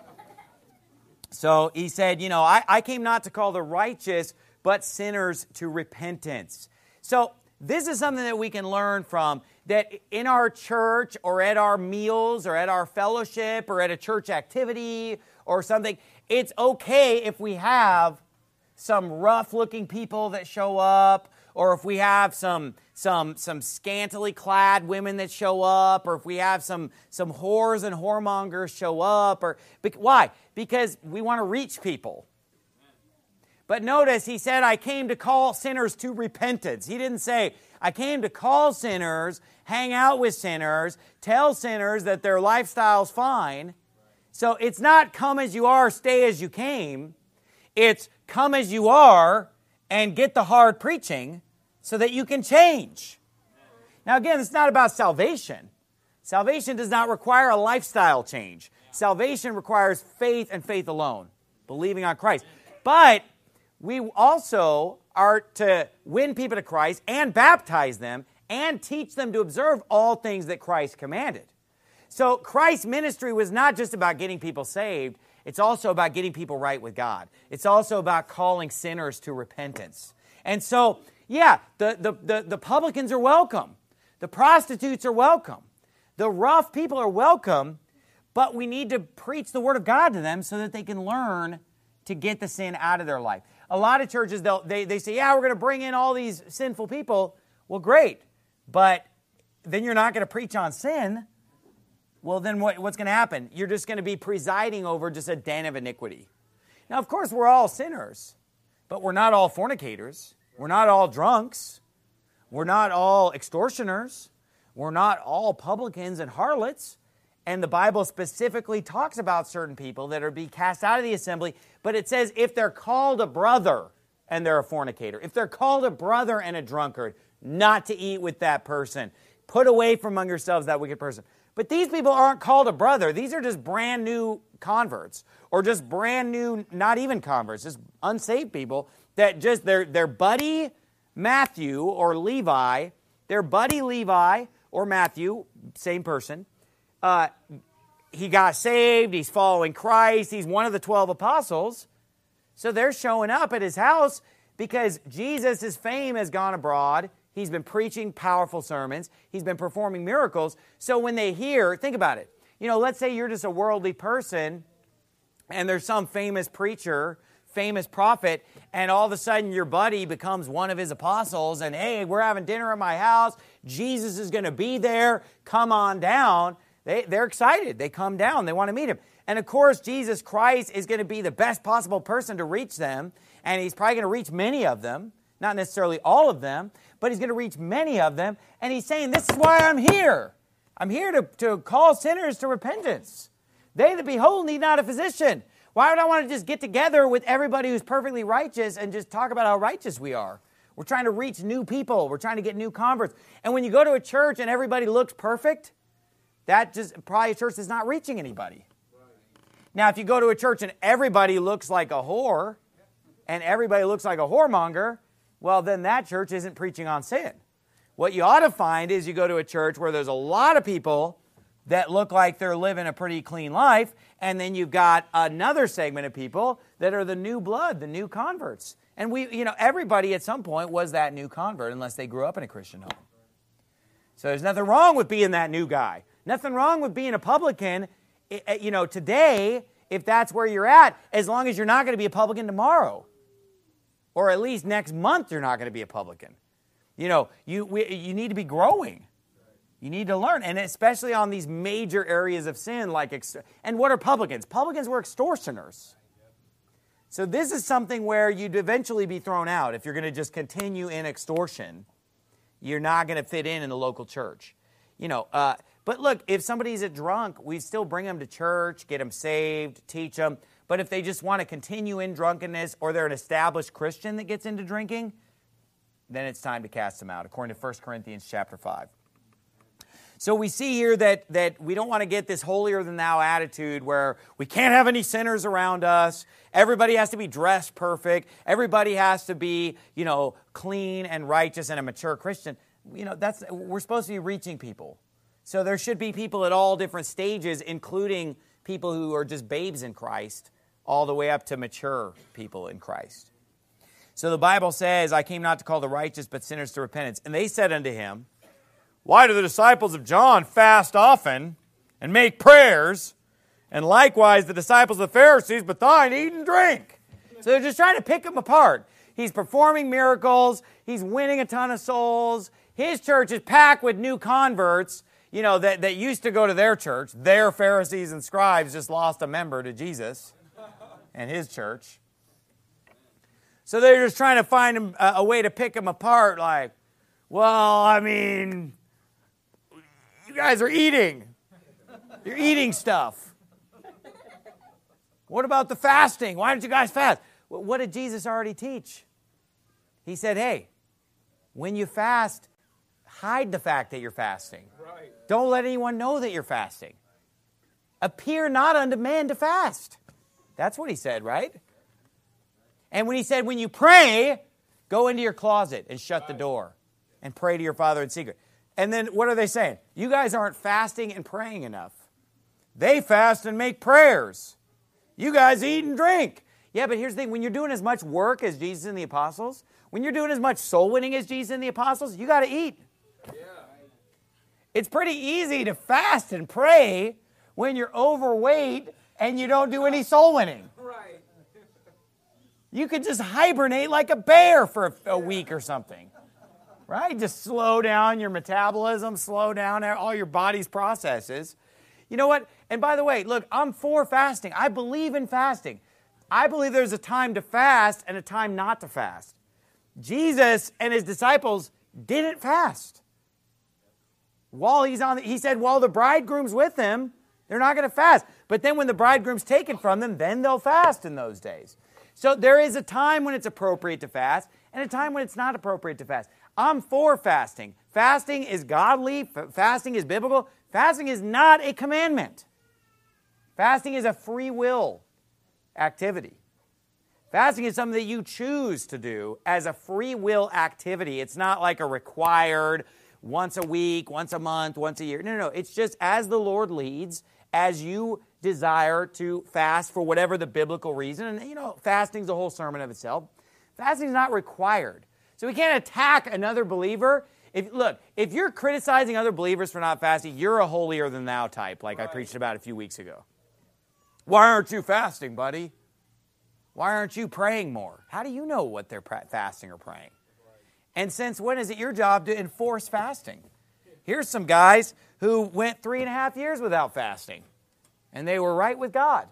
So he said, you know, I, I came not to call the righteous, but sinners to repentance. So this is something that we can learn from, that in our church or at our meals or at our fellowship or at a church activity or something, it's okay if we have some rough-looking people that show up, or if we have some some some scantily clad women that show up, or if we have some some whores and whoremongers show up, or why? Because we want to reach people. But notice he said, I came to call sinners to repentance. He didn't say, I came to call sinners, hang out with sinners, tell sinners that their lifestyle's fine. So it's not come as you are, stay as you came. It's come as you are and get the hard preaching so that you can change. Now again, it's not about salvation. Salvation does not require a lifestyle change. Salvation requires faith and faith alone, believing on Christ. But we also are to win people to Christ and baptize them and teach them to observe all things that Christ commanded. So Christ's ministry was not just about getting people saved. It's also about getting people right with God. It's also about calling sinners to repentance. And so, yeah, the, the, the, the publicans are welcome. The prostitutes are welcome. The rough people are welcome, but we need to preach the Word of God to them so that they can learn to get the sin out of their life. A lot of churches, they'll, they they say, yeah, we're going to bring in all these sinful people. Well, great, but then you're not going to preach on sin. Well, then what, what's going to happen? You're just going to be presiding over just a den of iniquity. Now, of course, we're all sinners, but we're not all fornicators. We're not all drunks. We're not all extortioners. We're not all publicans and harlots. And the Bible specifically talks about certain people that are being cast out of the assembly. But it says if they're called a brother and they're a fornicator, if they're called a brother and a drunkard, not to eat with that person. Put away from among yourselves that wicked person. But these people aren't called a brother. These are just brand new converts, or just brand new, not even converts, just unsaved people that just, their, their buddy Matthew or Levi, their buddy Levi or Matthew, same person, uh, he got saved, he's following Christ, he's one of the twelve apostles. So they're showing up at his house because Jesus' fame has gone abroad. He's been preaching powerful sermons. He's been performing miracles. So when they hear, think about it. You know, let's say you're just a worldly person and there's some famous preacher, famous prophet, and all of a sudden your buddy becomes one of his apostles and, hey, we're having dinner at my house. Jesus is going to be there. Come on down. They, they're excited. They come down. They want to meet him. And of course, Jesus Christ is going to be the best possible person to reach them. And he's probably going to reach many of them. Not necessarily all of them, but he's going to reach many of them. And he's saying, this is why I'm here. I'm here to, to call sinners to repentance. They that be whole need not a physician. Why would I want to just get together with everybody who's perfectly righteous and just talk about how righteous we are? We're trying to reach new people. We're trying to get new converts. And when you go to a church and everybody looks perfect, that just probably a church that's not reaching anybody. Now, if you go to a church and everybody looks like a whore and everybody looks like a whoremonger, well, then that church isn't preaching on sin. What you ought to find is you go to a church where there's a lot of people that look like they're living a pretty clean life, and then you've got another segment of people that are the new blood, the new converts. And we, you know, everybody at some point was that new convert unless they grew up in a Christian home. So there's nothing wrong with being that new guy. Nothing wrong with being a publican, you know, today, if that's where you're at, as long as you're not going to be a publican tomorrow. Or at least next month you're not going to be a publican. You know, you we, you need to be growing. You need to learn, and especially on these major areas of sin, like, ex- and what are publicans? Publicans were extortioners. So this is something where you'd eventually be thrown out. If you're going to just continue in extortion, you're not going to fit in in the local church. You know, uh, but look, if somebody's a drunk, we still bring them to church, get them saved, teach them. But if they just want to continue in drunkenness, or they're an established Christian that gets into drinking, then it's time to cast them out, according to First Corinthians chapter five. So we see here that, that we don't want to get this holier-than-thou attitude where we can't have any sinners around us. Everybody has to be dressed perfect. Everybody has to be, you know, clean and righteous and a mature Christian. You know, that's we're supposed to be reaching people. So there should be people at all different stages, including people who are just babes in Christ, all the way up to mature people in Christ. So the Bible says, I came not to call the righteous, but sinners to repentance. And they said unto him, why do the disciples of John fast often and make prayers, and likewise the disciples of the Pharisees, but thine eat and drink? So they're just trying to pick him apart. He's performing miracles. He's winning a ton of souls. His church is packed with new converts, you know, that, that used to go to their church. Their Pharisees and scribes just lost a member to Jesus and his church. So they're just trying to find him, a, a way to pick him apart, like, well, I mean, you guys are eating. You're eating stuff. What about the fasting? Why did you guys fast? What did Jesus already teach? He said, hey, when you fast, hide the fact that you're fasting. Right. Don't let anyone know that you're fasting. Appear not unto men to fast. That's what he said, right? And when he said, when you pray, go into your closet and shut right. the door and pray to your Father in secret. And then what are they saying? You guys aren't fasting and praying enough. They fast and make prayers. You guys eat and drink. Yeah, but here's the thing. When you're doing as much work as Jesus and the apostles, when you're doing as much soul winning as Jesus and the apostles, you got to eat. Yeah. It's pretty easy to fast and pray when you're overweight and you don't do any soul winning. Right. You could just hibernate like a bear for a, a week or something. Right? Just slow down your metabolism, slow down all your body's processes. You know what? And by the way, look, I'm for fasting. I believe in fasting. I believe there's a time to fast and a time not to fast. Jesus and his disciples didn't fast. While he's on, the, he said, while the bridegroom's with him, they're not going to fast. But then when the bridegroom's taken from them, then they'll fast in those days. So there is a time when it's appropriate to fast and a time when it's not appropriate to fast. I'm for fasting. Fasting is godly. Fasting is biblical. Fasting is not a commandment. Fasting is a free will activity. Fasting is something that you choose to do as a free will activity. It's not like a required once a week, once a month, once a year. No, no, no. It's just as the Lord leads, as you desire to fast for whatever the biblical reason. And, you know, fasting's a whole sermon of itself. Fasting is not required. So we can't attack another believer. If, look, if you're criticizing other believers for not fasting, you're a holier than thou type, like right. I preached about a few weeks ago. Why aren't you fasting, buddy? Why aren't you praying more? How do you know what they're fasting or praying? And since when is it your job to enforce fasting? Here's some guys who went three and a half years without fasting, and they were right with God.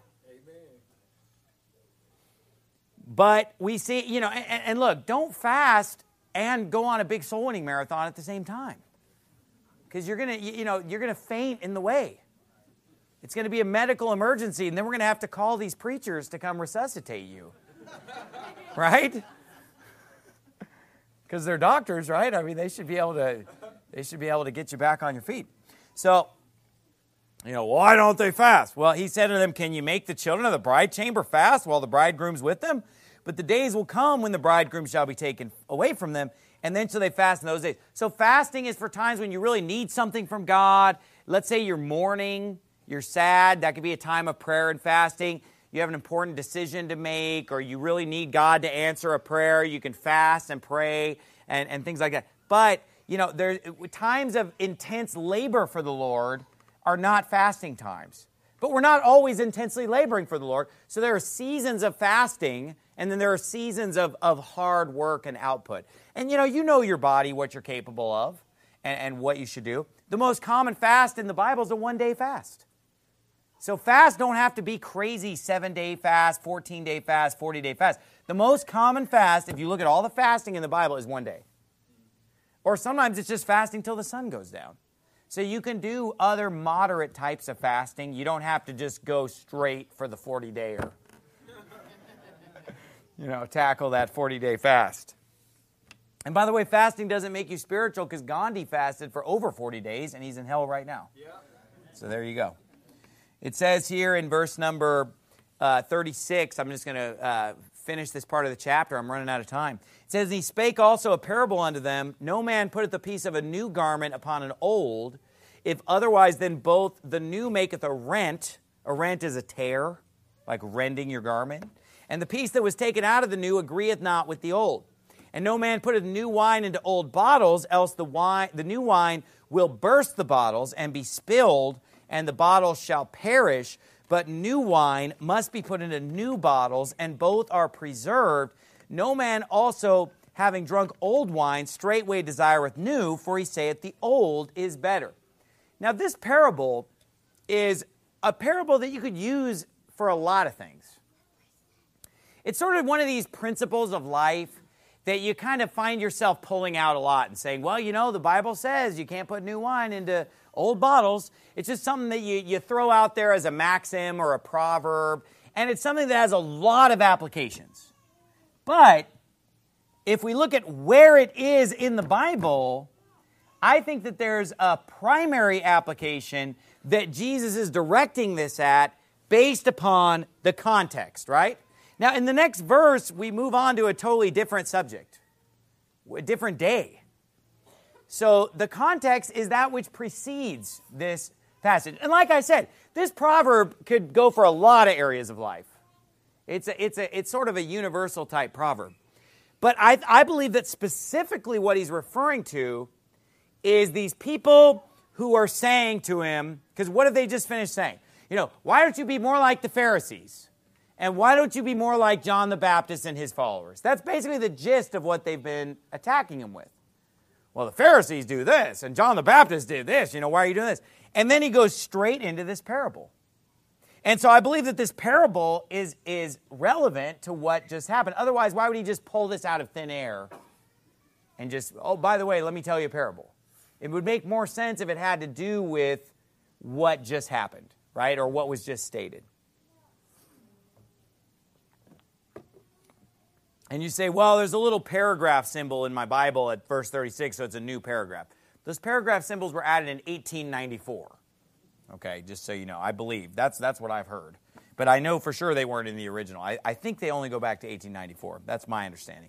But we see, you know, and, and look, don't fast and go on a big soul winning marathon at the same time. Because you're going to, you know, you're going to faint in the way. It's going to be a medical emergency, and then we're going to have to call these preachers to come resuscitate you. Right? Because they're doctors, right? I mean, they should be able to, they should be able to get you back on your feet. So, you know, why don't they fast? Well, he said to them, can you make the children of the bride chamber fast while the bridegroom's with them? But the days will come when the bridegroom shall be taken away from them, and then shall they fast in those days. So fasting is for times when you really need something from God. Let's say you're mourning, you're sad. That could be a time of prayer and fasting. You have an important decision to make, or you really need God to answer a prayer. You can fast and pray and, and things like that. But, you know, there times of intense labor for the Lord are not fasting times. But we're not always intensely laboring for the Lord. So there are seasons of fasting, and then there are seasons of, of hard work and output. And, you know, you know your body, what you're capable of, and, and what you should do. The most common fast in the Bible is a one-day fast. So fasts don't have to be crazy seven-day fast, fourteen-day fast, forty-day fast. The most common fast, if you look at all the fasting in the Bible, is one day. Or sometimes it's just fasting till the sun goes down. So you can do other moderate types of fasting. You don't have to just go straight for the forty-day or, you know, tackle that forty-day fast. And by the way, fasting doesn't make you spiritual, because Gandhi fasted for over forty days, and he's in hell right now. Yeah. So there you go. It says here in verse number uh, thirty-six, I'm just going to uh, finish this part of the chapter. I'm running out of time. It says, he spake also a parable unto them, no man putteth a piece of a new garment upon an old, if otherwise then both the new maketh a rent. A rent is a tear, like rending your garment. And the piece that was taken out of the new agreeth not with the old. And no man putteth new wine into old bottles, else the wine, the new wine will burst the bottles and be spilled, and the bottles shall perish. But new wine must be put into new bottles, and both are preserved. No man also, having drunk old wine, straightway desireth new, for he saith, the old is better. Now, this parable is a parable that you could use for a lot of things. It's sort of one of these principles of life that you kind of find yourself pulling out a lot and saying, well, you know, the Bible says you can't put new wine into old bottles. It's just something that you, you throw out there as a maxim or a proverb, and it's something that has a lot of applications. But if we look at where it is in the Bible, I think that there's a primary application that Jesus is directing this at based upon the context, right? Now, in the next verse, we move on to a totally different subject, a different day. So the context is that which precedes this passage. And like I said, this proverb could go for a lot of areas of life. It's a, it's a, it's sort of a universal type proverb. But I, I believe that specifically what he's referring to is these people who are saying to him, because what have they just finished saying? You know, why don't you be more like the Pharisees? And why don't you be more like John the Baptist and his followers? That's basically the gist of what they've been attacking him with. Well, the Pharisees do this, and John the Baptist did this. You know, why are you doing this? And then he goes straight into this parable. And so I believe that this parable is, is relevant to what just happened. Otherwise, why would he just pull this out of thin air and just, oh, by the way, let me tell you a parable? It would make more sense if it had to do with what just happened, right? Or what was just stated. And you say, well, there's a little paragraph symbol in my Bible at verse thirty-six, so it's a new paragraph. Those paragraph symbols were added in eighteen ninety-four. Okay, just so you know, I believe. That's that's what I've heard. But I know for sure they weren't in the original. I, I think they only go back to eighteen ninety-four. That's my understanding.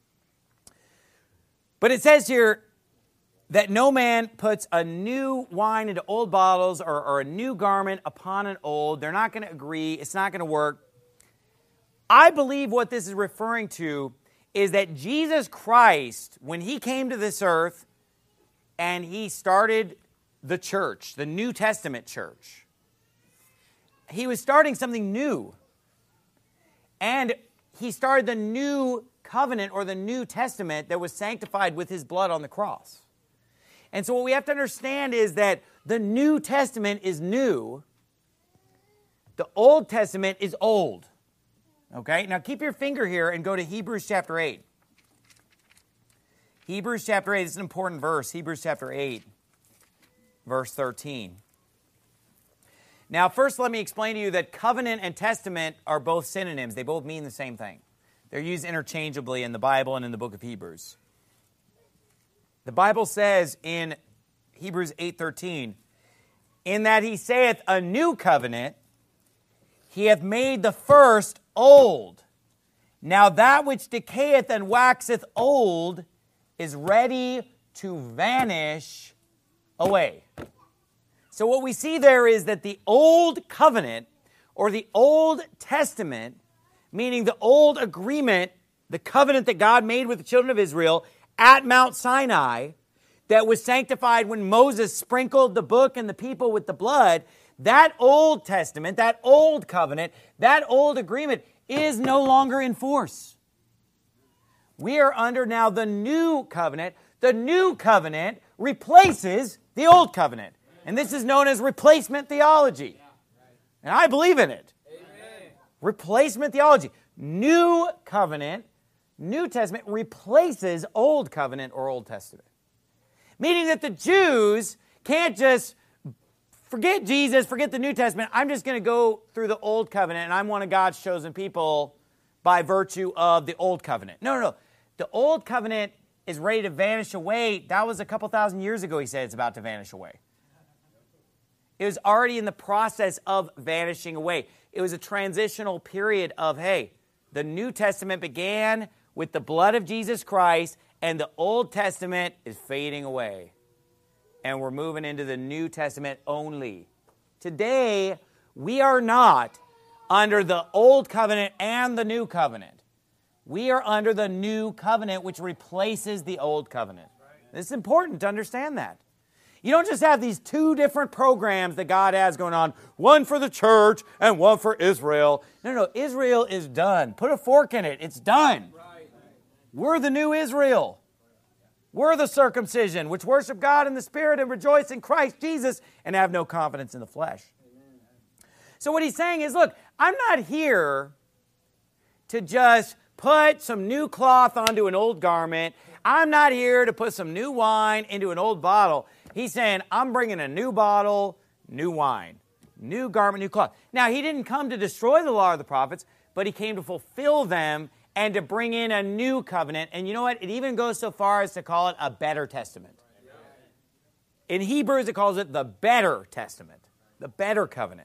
But it says here that no man puts a new wine into old bottles or, or a new garment upon an old. They're not going to agree. It's not going to work. I believe what this is referring to is that Jesus Christ, when he came to this earth and he started the church, the New Testament church, he was starting something new. And he started the new covenant or the New Testament that was sanctified with his blood on the cross. And so what we have to understand is that the New Testament is new. The Old Testament is old. Okay? Now keep your finger here and go to Hebrews chapter eight. Hebrews chapter eight, this is an important verse. Hebrews chapter eight, verse thirteen. Now first let me explain to you that covenant and testament are both synonyms. They both mean the same thing. They're used interchangeably in the Bible and in the book of Hebrews. The Bible says in Hebrews eight thirteen, in that he saith a new covenant, he hath made the first old. Now that which decayeth and waxeth old is ready to vanish away. So what we see there is that the old covenant or the Old Testament, meaning the old agreement, the covenant that God made with the children of Israel at Mount Sinai, that was sanctified when Moses sprinkled the book and the people with the blood, that Old Testament, that old covenant, that old agreement is no longer in force. We are under now the new covenant. The new covenant replaces the old covenant. And this is known as replacement theology. And I believe in it. Amen. Replacement theology. New covenant, New Testament replaces Old Covenant or Old Testament. Meaning that the Jews can't just forget Jesus, forget the New Testament. I'm just going to go through the Old Covenant and I'm one of God's chosen people by virtue of the Old Covenant. No, no, no. The Old Covenant is ready to vanish away. That was a couple thousand years ago he said it's about to vanish away. It was already in the process of vanishing away. It was a transitional period of, hey, the New Testament began with the blood of Jesus Christ, and the Old Testament is fading away. And we're moving into the New Testament only. Today, we are not under the Old Covenant and the New Covenant. We are under the New Covenant, which replaces the Old Covenant. It's important to understand that. You don't just have these two different programs that God has going on, one for the church and one for Israel. No, no, Israel is done. Put a fork in it. It's done. We're the new Israel. We're the circumcision, which worship God in the Spirit and rejoice in Christ Jesus and have no confidence in the flesh. So what he's saying is, look, I'm not here to just put some new cloth onto an old garment. I'm not here to put some new wine into an old bottle. He's saying, I'm bringing a new bottle, new wine, new garment, new cloth. Now, he didn't come to destroy the law of the prophets, but he came to fulfill them and to bring in a new covenant. And you know what? It even goes so far as to call it a better testament. In Hebrews, it calls it the better testament, the better covenant.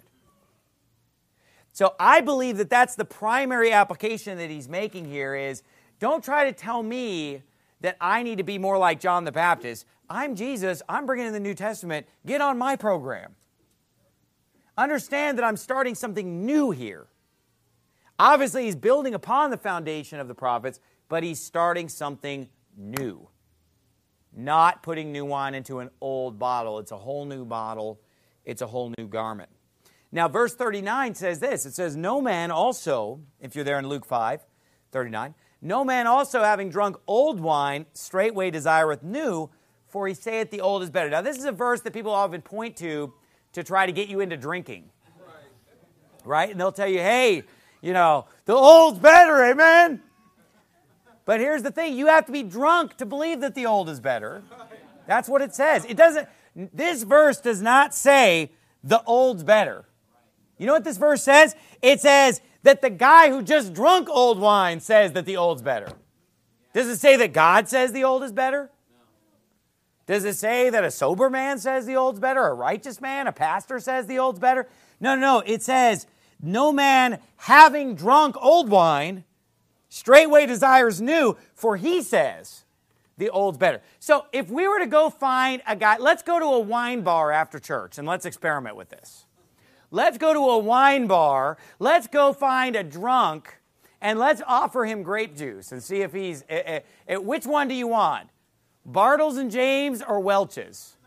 So I believe that that's the primary application that he's making here is, don't try to tell me that I need to be more like John the Baptist. I'm Jesus. I'm bringing in the New Testament. Get on my program. Understand that I'm starting something new here. Obviously, he's building upon the foundation of the prophets, but he's starting something new. Not putting new wine into an old bottle. It's a whole new bottle. It's a whole new garment. Now, verse thirty-nine says this. It says, no man also, if you're there in Luke five, thirty-nine, no man also having drunk old wine straightway desireth new, for he saith the old is better. Now, this is a verse that people often point to to try to get you into drinking. Right? And they'll tell you, hey, you know, the old's better, amen? But here's the thing. You have to be drunk to believe that the old is better. That's what it says. It doesn't, this verse does not say the old's better. You know what this verse says? It says that the guy who just drunk old wine says that the old's better. Does it say that God says the old is better? Does it say that a sober man says the old's better? A righteous man, a pastor says the old's better? No, no, no. It says, no man having drunk old wine straightway desires new, for he says the old's better. So if we were to go find a guy, let's go to a wine bar after church and let's experiment with this. Let's go to a wine bar. Let's go find a drunk and let's offer him grape juice and see if he's, uh, uh, which one do you want? Bartles and James or Welch's?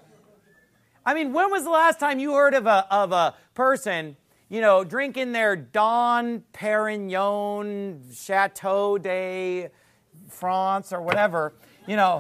I mean, when was the last time you heard of a, of a person, you know, drinking their Don Perignon Chateau de France or whatever, you know,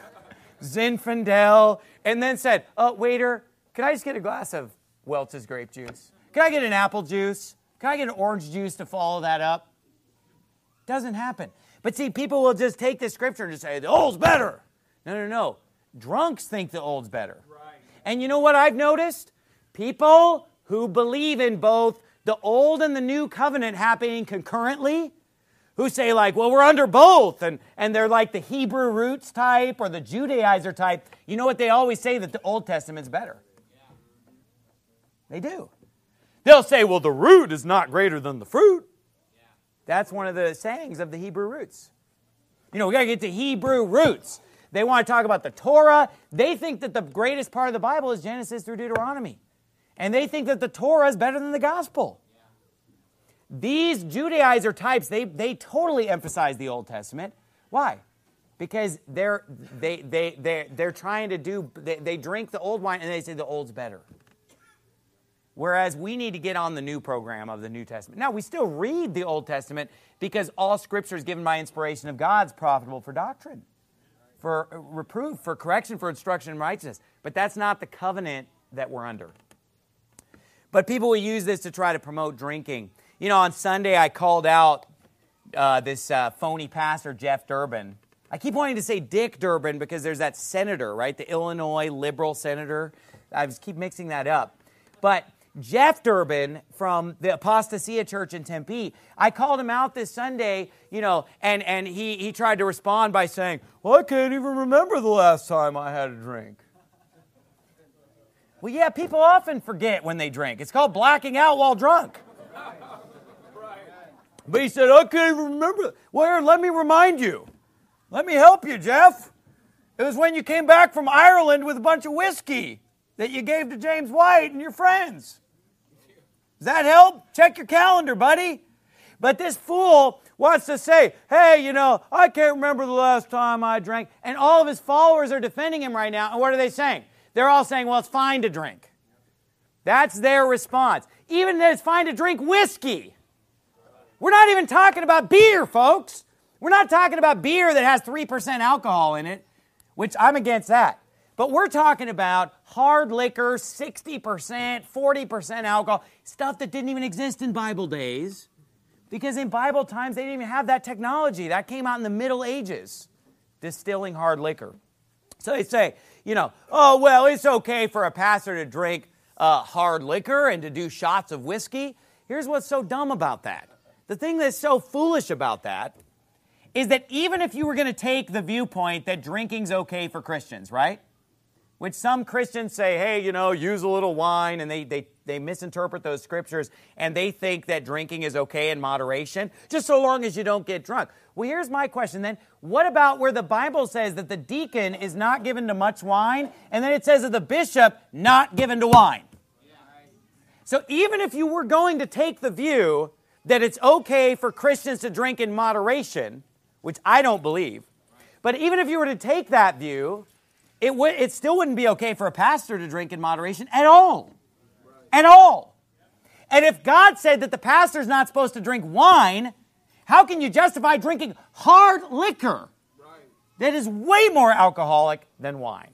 Zinfandel, and then said, oh, waiter, can I just get a glass of Welch's grape juice? Can I get an apple juice? Can I get an orange juice to follow that up? Doesn't happen. But see, people will just take this scripture and just say, the old's better. No, no, no. Drunks think the old's better. Right. And you know what I've noticed? People who believe in both the old and the new covenant happening concurrently, who say like, well, we're under both, and, and they're like the Hebrew roots type or the Judaizer type, you know what they always say? That the Old Testament's better. Yeah. They do. They'll say, well, the root is not greater than the fruit. Yeah. That's one of the sayings of the Hebrew roots. You know, we got to get to Hebrew roots. They want to talk about the Torah. They think that the greatest part of the Bible is Genesis through Deuteronomy. And they think that the Torah is better than the gospel. Yeah. These Judaizer types, they, they totally emphasize the Old Testament. Why? Because they're, they, they, they, they're trying to do, they, they drink the old wine and they say the old's better. Whereas we need to get on the new program of the New Testament. Now, we still read the Old Testament because all Scripture is given by inspiration of God is profitable for doctrine, for reproof, for correction, for instruction in righteousness. But that's not the covenant that we're under. But people will use this to try to promote drinking. You know, on Sunday I called out uh, this uh, phony pastor, Jeff Durbin. I keep wanting to say Dick Durbin because there's that senator, right? The Illinois liberal senator. I just keep mixing that up. But Jeff Durbin from the Apostasia Church in Tempe, I called him out this Sunday, you know, and, and he, he tried to respond by saying, well, I can't even remember the last time I had a drink. Well, yeah, people often forget when they drink. It's called blacking out while drunk. But he said, I can't even remember. Well, here, let me remind you. Let me help you, Jeff. It was when you came back from Ireland with a bunch of whiskey that you gave to James White and your friends. Does that help? Check your calendar, buddy. But this fool wants to say, hey, you know, I can't remember the last time I drank. And all of his followers are defending him right now. And what are they saying? They're all saying, well, it's fine to drink. That's their response. Even that it's fine to drink whiskey. We're not even talking about beer, folks. We're not talking about beer that has three percent alcohol in it, which I'm against that. But we're talking about hard liquor, sixty percent, forty percent alcohol, stuff that didn't even exist in Bible days. Because in Bible times, they didn't even have that technology. That came out in the Middle Ages, distilling hard liquor. So they say, you know, oh, well, it's okay for a pastor to drink uh, hard liquor and to do shots of whiskey. Here's what's so dumb about that. The thing that's so foolish about that is that even if you were going to take the viewpoint that drinking's okay for Christians, right? Which some Christians say, hey, you know, use a little wine, and they, they, they misinterpret those scriptures, and they think that drinking is okay in moderation, just so long as you don't get drunk. Well, here's my question then. What about where the Bible says that the deacon is not given to much wine, and then it says that the bishop not given to wine? So even if you were going to take the view that it's okay for Christians to drink in moderation, which I don't believe, but even if you were to take that view, it, w- it still wouldn't be okay for a pastor to drink in moderation at all. At all. And if God said that the pastor's not supposed to drink wine, how can you justify drinking hard liquor that is way more alcoholic than wine?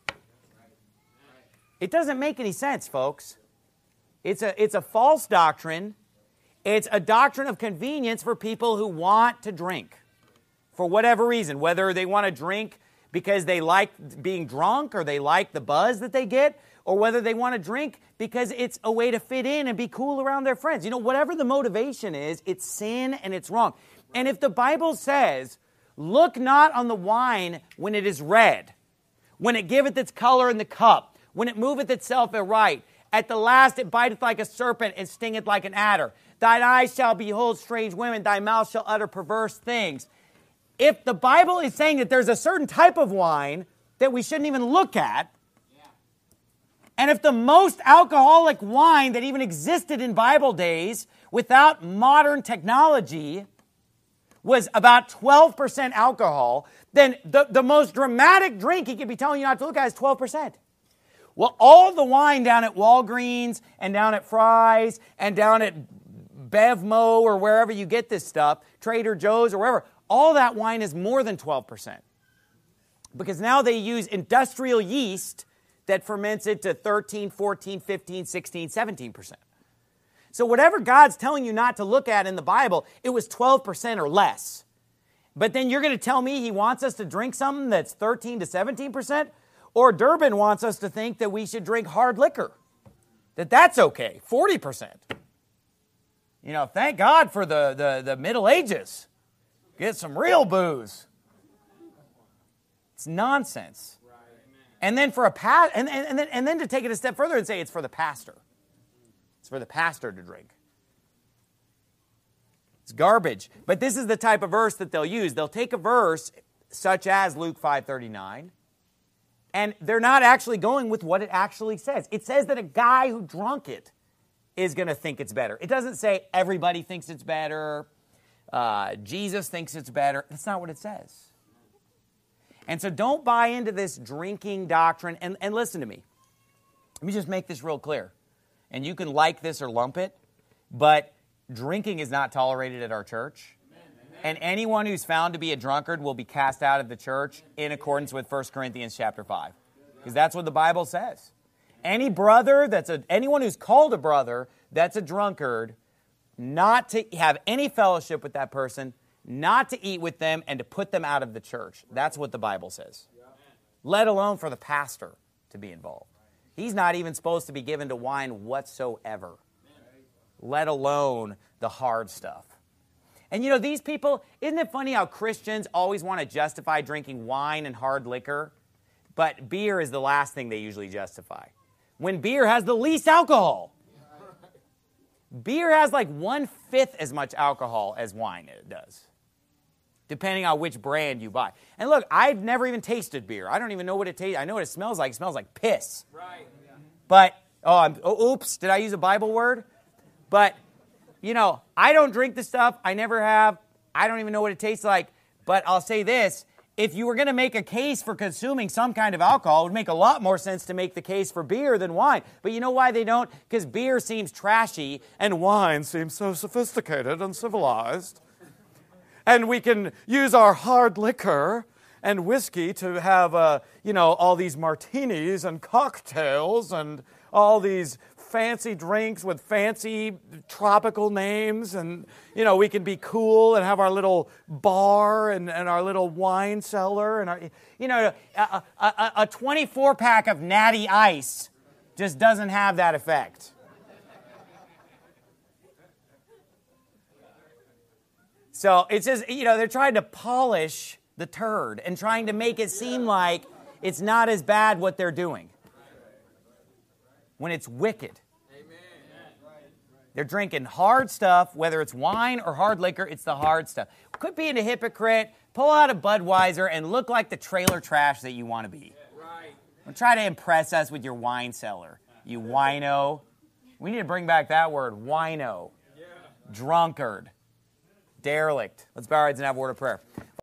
It doesn't make any sense, folks. It's a, it's a false doctrine. It's a doctrine of convenience for people who want to drink for whatever reason, whether they want to drink because they like being drunk or they like the buzz that they get, or whether they want to drink because it's a way to fit in and be cool around their friends. You know, whatever the motivation is, it's sin and it's wrong. And if the Bible says, look not on the wine when it is red, when it giveth its color in the cup, when it moveth itself aright, at the last it biteth like a serpent and stingeth like an adder. Thine eyes shall behold strange women, thy mouth shall utter perverse things. If the Bible is saying that there's a certain type of wine that we shouldn't even look at, yeah. And if the most alcoholic wine that even existed in Bible days without modern technology was about twelve percent alcohol, then the, the most dramatic drink he could be telling you not to look at is twelve percent. Well, all the wine down at Walgreens and down at Fry's and down at Bevmo or wherever you get this stuff, Trader Joe's or wherever, all that wine is more than twelve percent. Because now they use industrial yeast that ferments it to thirteen, fourteen, fifteen, sixteen, seventeen percent. So whatever God's telling you not to look at in the Bible, it was twelve percent or less. But then you're going to tell me he wants us to drink something that's thirteen to seventeen percent? Or Durbin wants us to think that we should drink hard liquor. That that's okay, forty percent. You know, thank God for the, the, the Middle Ages. Get some real booze. It's nonsense. And then for a pa- and, and, and, then, and then to take it a step further and say it's for the pastor. It's for the pastor to drink. It's garbage. But this is the type of verse that they'll use. They'll take a verse such as Luke five thirty-nine, and they're not actually going with what it actually says. It says that a guy who drunk it is going to think it's better. It doesn't say everybody thinks it's better. Uh, Jesus thinks it's better. That's not what it says. And so don't buy into this drinking doctrine. And, and listen to me. Let me just make this real clear. And you can like this or lump it, but drinking is not tolerated at our church. And anyone who's found to be a drunkard will be cast out of the church in accordance with First Corinthians chapter five. Because that's what the Bible says. Any brother that's a, anyone who's called a brother that's a drunkard, not to have any fellowship with that person, not to eat with them, and to put them out of the church. That's what the Bible says. Let alone for the pastor to be involved. He's not even supposed to be given to wine whatsoever, let alone the hard stuff. And you know, these people, isn't it funny how Christians always want to justify drinking wine and hard liquor, but beer is the last thing they usually justify. When beer has the least alcohol. Beer has like one-fifth as much alcohol as wine does, depending on which brand you buy. And look, I've never even tasted beer. I don't even know what it tastes. I know what it smells like. It smells like piss. Right. But, oh, I'm, oh, oops, did I use a Bible word? But, you know, I don't drink the stuff. I never have. I don't even know what it tastes like. But I'll say this. If you were going to make a case for consuming some kind of alcohol, it would make a lot more sense to make the case for beer than wine. But you know why they don't? Because beer seems trashy and wine seems so sophisticated and civilized. And we can use our hard liquor and whiskey to have, uh, you know, all these martinis and cocktails and all these fancy drinks with fancy tropical names. And, you know, we can be cool and have our little bar and, and our little wine cellar. And, our, you know, a, a, a twenty-four pack of Natty Ice just doesn't have that effect. So it's just, you know, they're trying to polish the turd and trying to make it seem like it's not as bad what they're doing, when it's wicked. They're drinking hard stuff, whether it's wine or hard liquor, it's the hard stuff. Quit being a hypocrite, pull out a Budweiser, and look like the trailer trash that you want to be. Don't try to impress us with your wine cellar, you wino. We need to bring back that word, wino. Drunkard. Derelict. Let's bow our heads and have a word of prayer.